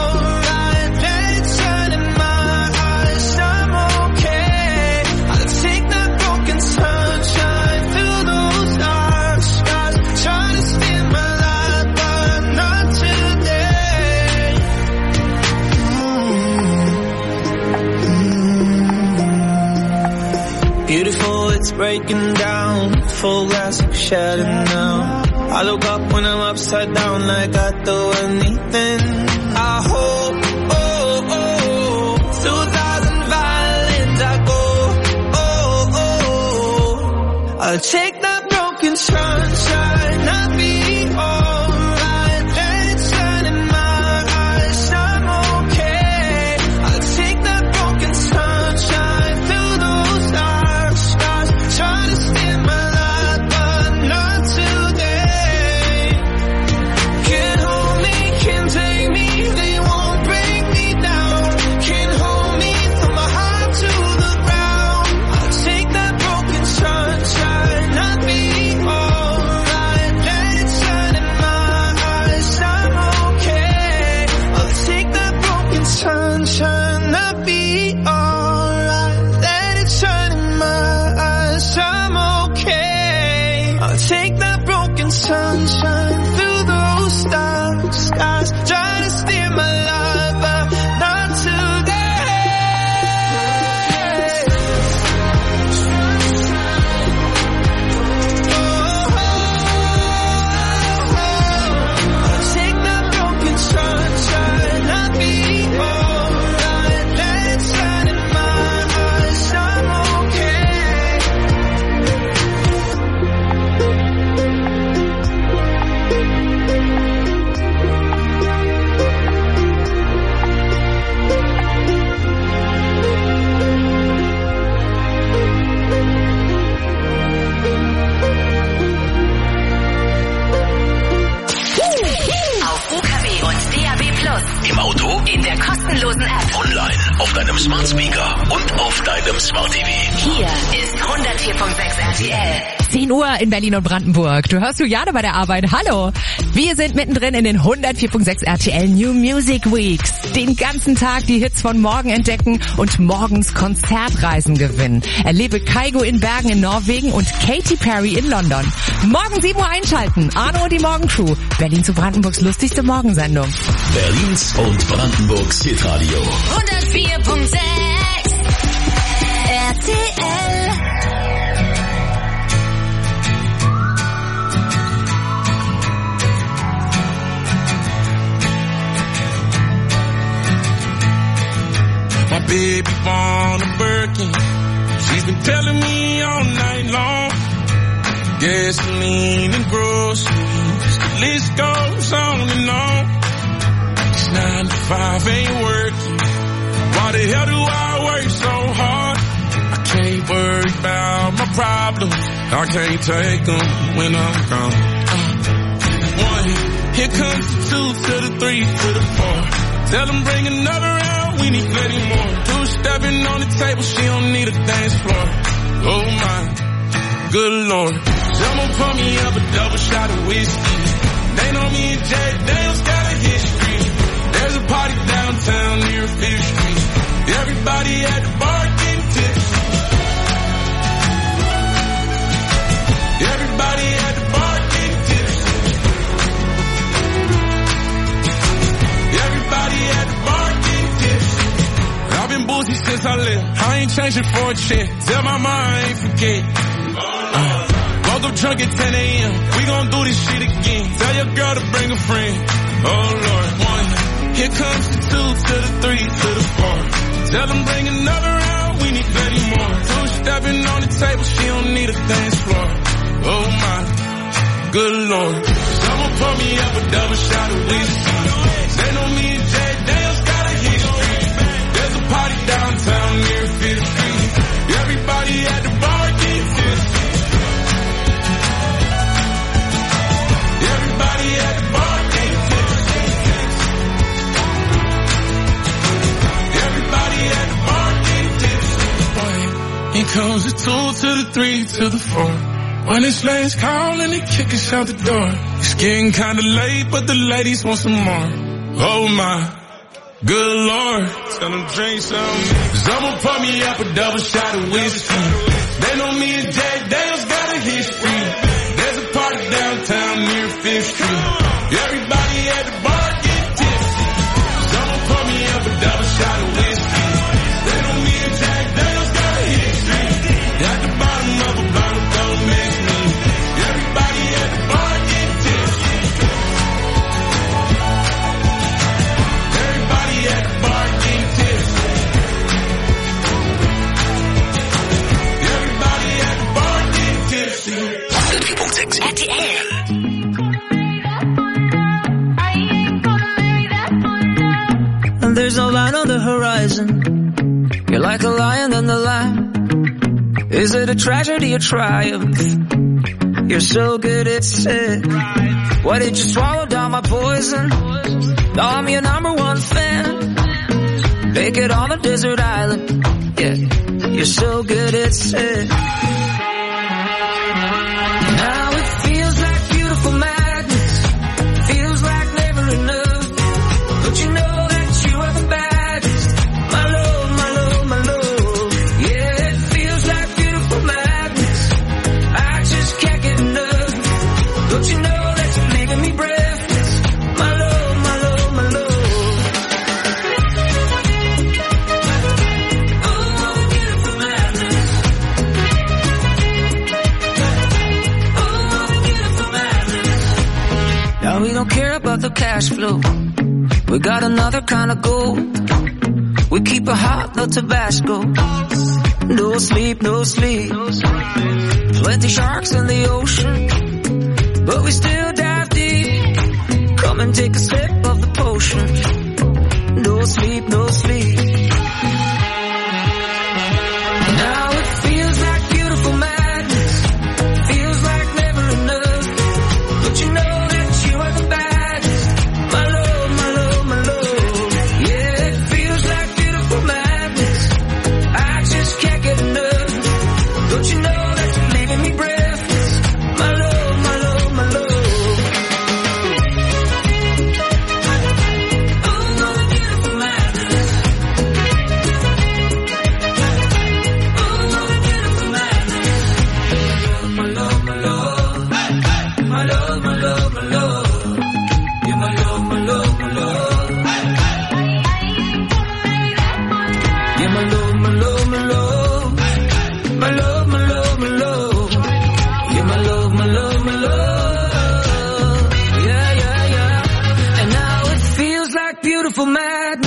Beautiful, it's breaking down. Full glass of shadow now. I look up when I'm upside down like I throw anything. I hope, oh, oh, through thousand violins I go, oh, oh, I'll take that broken sunshine, I'll be alright. Let it shine in my eyes, I'm okay. I'll take that broken sunshine through those eyes. Try to steal my life, but not today. Can't hold me, can't take me, they won't break me down. Can't hold me from my heart to the ground. I'll take that broken sunshine, I'll in der kostenlosen App. Online, auf deinem Smart Speaker und auf deinem Smart T V. Hier ist hundertvier Komma sechs R T L. zehn Uhr in Berlin und Brandenburg. Du hörst Juliane bei der Arbeit. Hallo. Wir sind mittendrin in den hundertvier Komma sechs R T L New Music Weeks. Den ganzen Tag die Hits von morgen entdecken und morgens Konzertreisen gewinnen. Erlebe Kygo in Bergen in Norwegen und Katy Perry in London. Morgen sieben Uhr einschalten. Arno und die Morgencrew. Berlin zu Brandenburgs lustigste Morgensendung. Berlins und Brandenburgs Hitradio. hundertvier Komma sechs R T L. My baby born a Birkin. She's been telling me all night long. Gasoline and groceries. The list goes on and on. It's nine to five ain't working. Why the hell do I work so hard? I can't worry about my problems. I can't take them when I'm gone. Uh, one, here comes the two to the three to the four. Tell them bring another round, we need plenty more. Two stepping on the table, she don't need a dance floor. Oh my, good lord. Someone pour me up a double shot of whiskey. They know me and Jack Daniels got a history. There's a party downtown near Fifth Street. Everybody at the bar getting tipsy. Everybody at the bar getting tipsy. Everybody at the bar getting tipsy. I've been boozy since I left. I ain't changing for a check. Tell my mom I ain't forget. Uh, woke up drunk at ten a.m. We gon' do this shit again. Tell your girl to bring a friend. Oh Lord, one. Here comes the two to the three to the four. Tell them bring another round. We need plenty more. Two stepping on the table. She don't need a dance floor. Oh my, good lord. Someone pour me up a double shot of whiskey. They know me and Jack Daniels got a history. There's a party downtown near Fifth Street. Everybody at the bar getting tipsy. Everybody at the bar getting tipsy. Everybody at the bar getting tipsy. Here comes the two to the three to the four. When it's last call and they kick us out the door. It's getting kinda late, but the ladies want some more. Oh my, good lord. Tell them drink some. Someone pour me up a double shot of whiskey. They know me and Jack Daniels got a history. There's a party downtown near Fifth Street. Everybody at the bar get tipsy. Someone pour me up a double shot of whiskey. They know me and Jack Daniels got a history. At the bottom of a bottle, don't mix me. Everybody at the bar get tipsy. Everybody at the bar get tipsy. Everybody at the bar get tipsy. hundertvier Komma sechs R T L. And there's no line on the horizon. You're like a lion in the lamb. Is it a tragedy or triumph? You're so good at it. Why did you swallow down my poison? Now I'm your number one fan. Make it on a desert island. Yeah, you're so good at it. Now it feels like beautiful madness. Feels like never enough. But you know that you are the baddest. My love, my love, my love. Yeah, it feels like beautiful madness. I just can't get enough. Don't you know that you're leaving me breathless? My love, my love, my love. Oh, beautiful madness. Oh, beautiful madness. Now we don't care about the cash flow. We got another kind of gold. We keep it hot, no Tabasco. No sleep, no sleep. Plenty sharks in the ocean, but we still dive deep. Come and take a sip of the potion. No sleep, no sleep. Now it feels like beautiful madness. Feels like never enough. But you know that you are the baddest. My love, my love, my love. Yeah,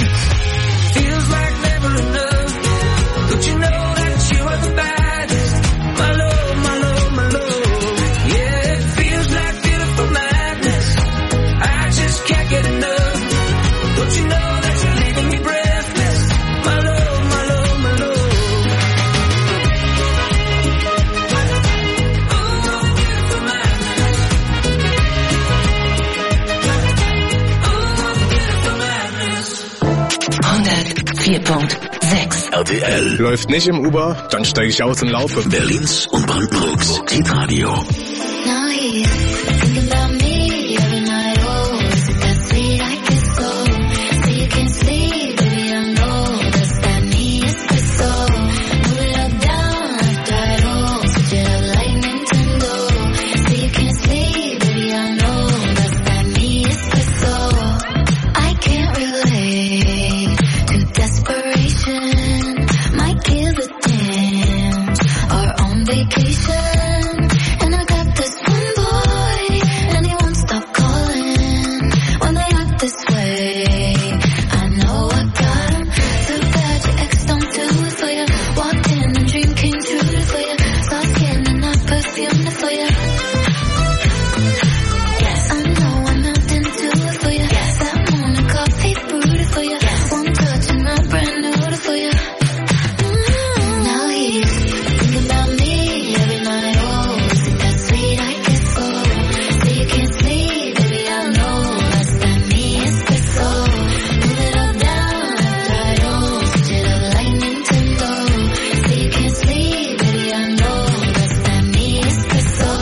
Feels like never enough. Don't you know that you are the baddest? My love, my love, my love. Yeah, it feels like beautiful madness. I just can't get enough. Don't you know that you're leaving me breathless? My love, my love, my love. hundertvier Komma sechs R T L. Läuft nicht im Uber, dann steige ich aus und laufe. Berlins und Brandenburgs Hitradio. Now he's thinking about me every night. Oh, is it that sweet I can so? So you can sleep, baby, I know that's that me espresso. Move it up, down, left, right, oh, switch it up like Nintendo. So you can sleep, baby, I know that's that me espresso. I can't relate to desperation. Might give a damn or on vacation. And I got this one boy, and he won't stop calling when they act this way. I know I got him. So bad your ex don't do it for you. Walked in, a dream came true for you. Soft skin and I perfumed it for you. Yes, I know I'm out into it for you. Yes, that morning coffee brewed it for you. Yes, one touch and I brand new it for you. Mm, now he's thinking about me every night. Oh, is it that sweet I can so? So you can't sleep, baby, I know that's that me espresso. Move it up, down, left, right, oh, switch it up like Nintendo. So you can't sleep, baby, I know that's that me espresso.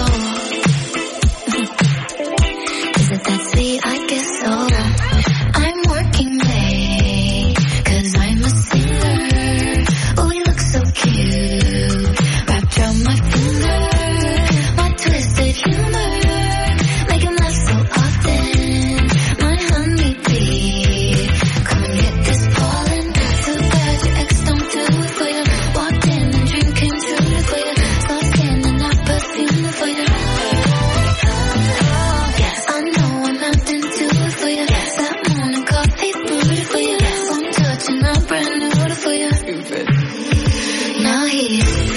Is it that sweet I guess so? I'm working late, cause I'm a singer. Oh, we look so cute, wrapped around my finger. My twisted humor, make him laugh so often. My honeybee, come and get this pollen. So bad your ex don't do it for you. Walked in, a dream came true for you. Soft skin and I perfumed it for you. Yes, I know I'm out into it for you. Yes, that morning coffee brewed it for you. Yes, one touch and I brand new it for you. Now he's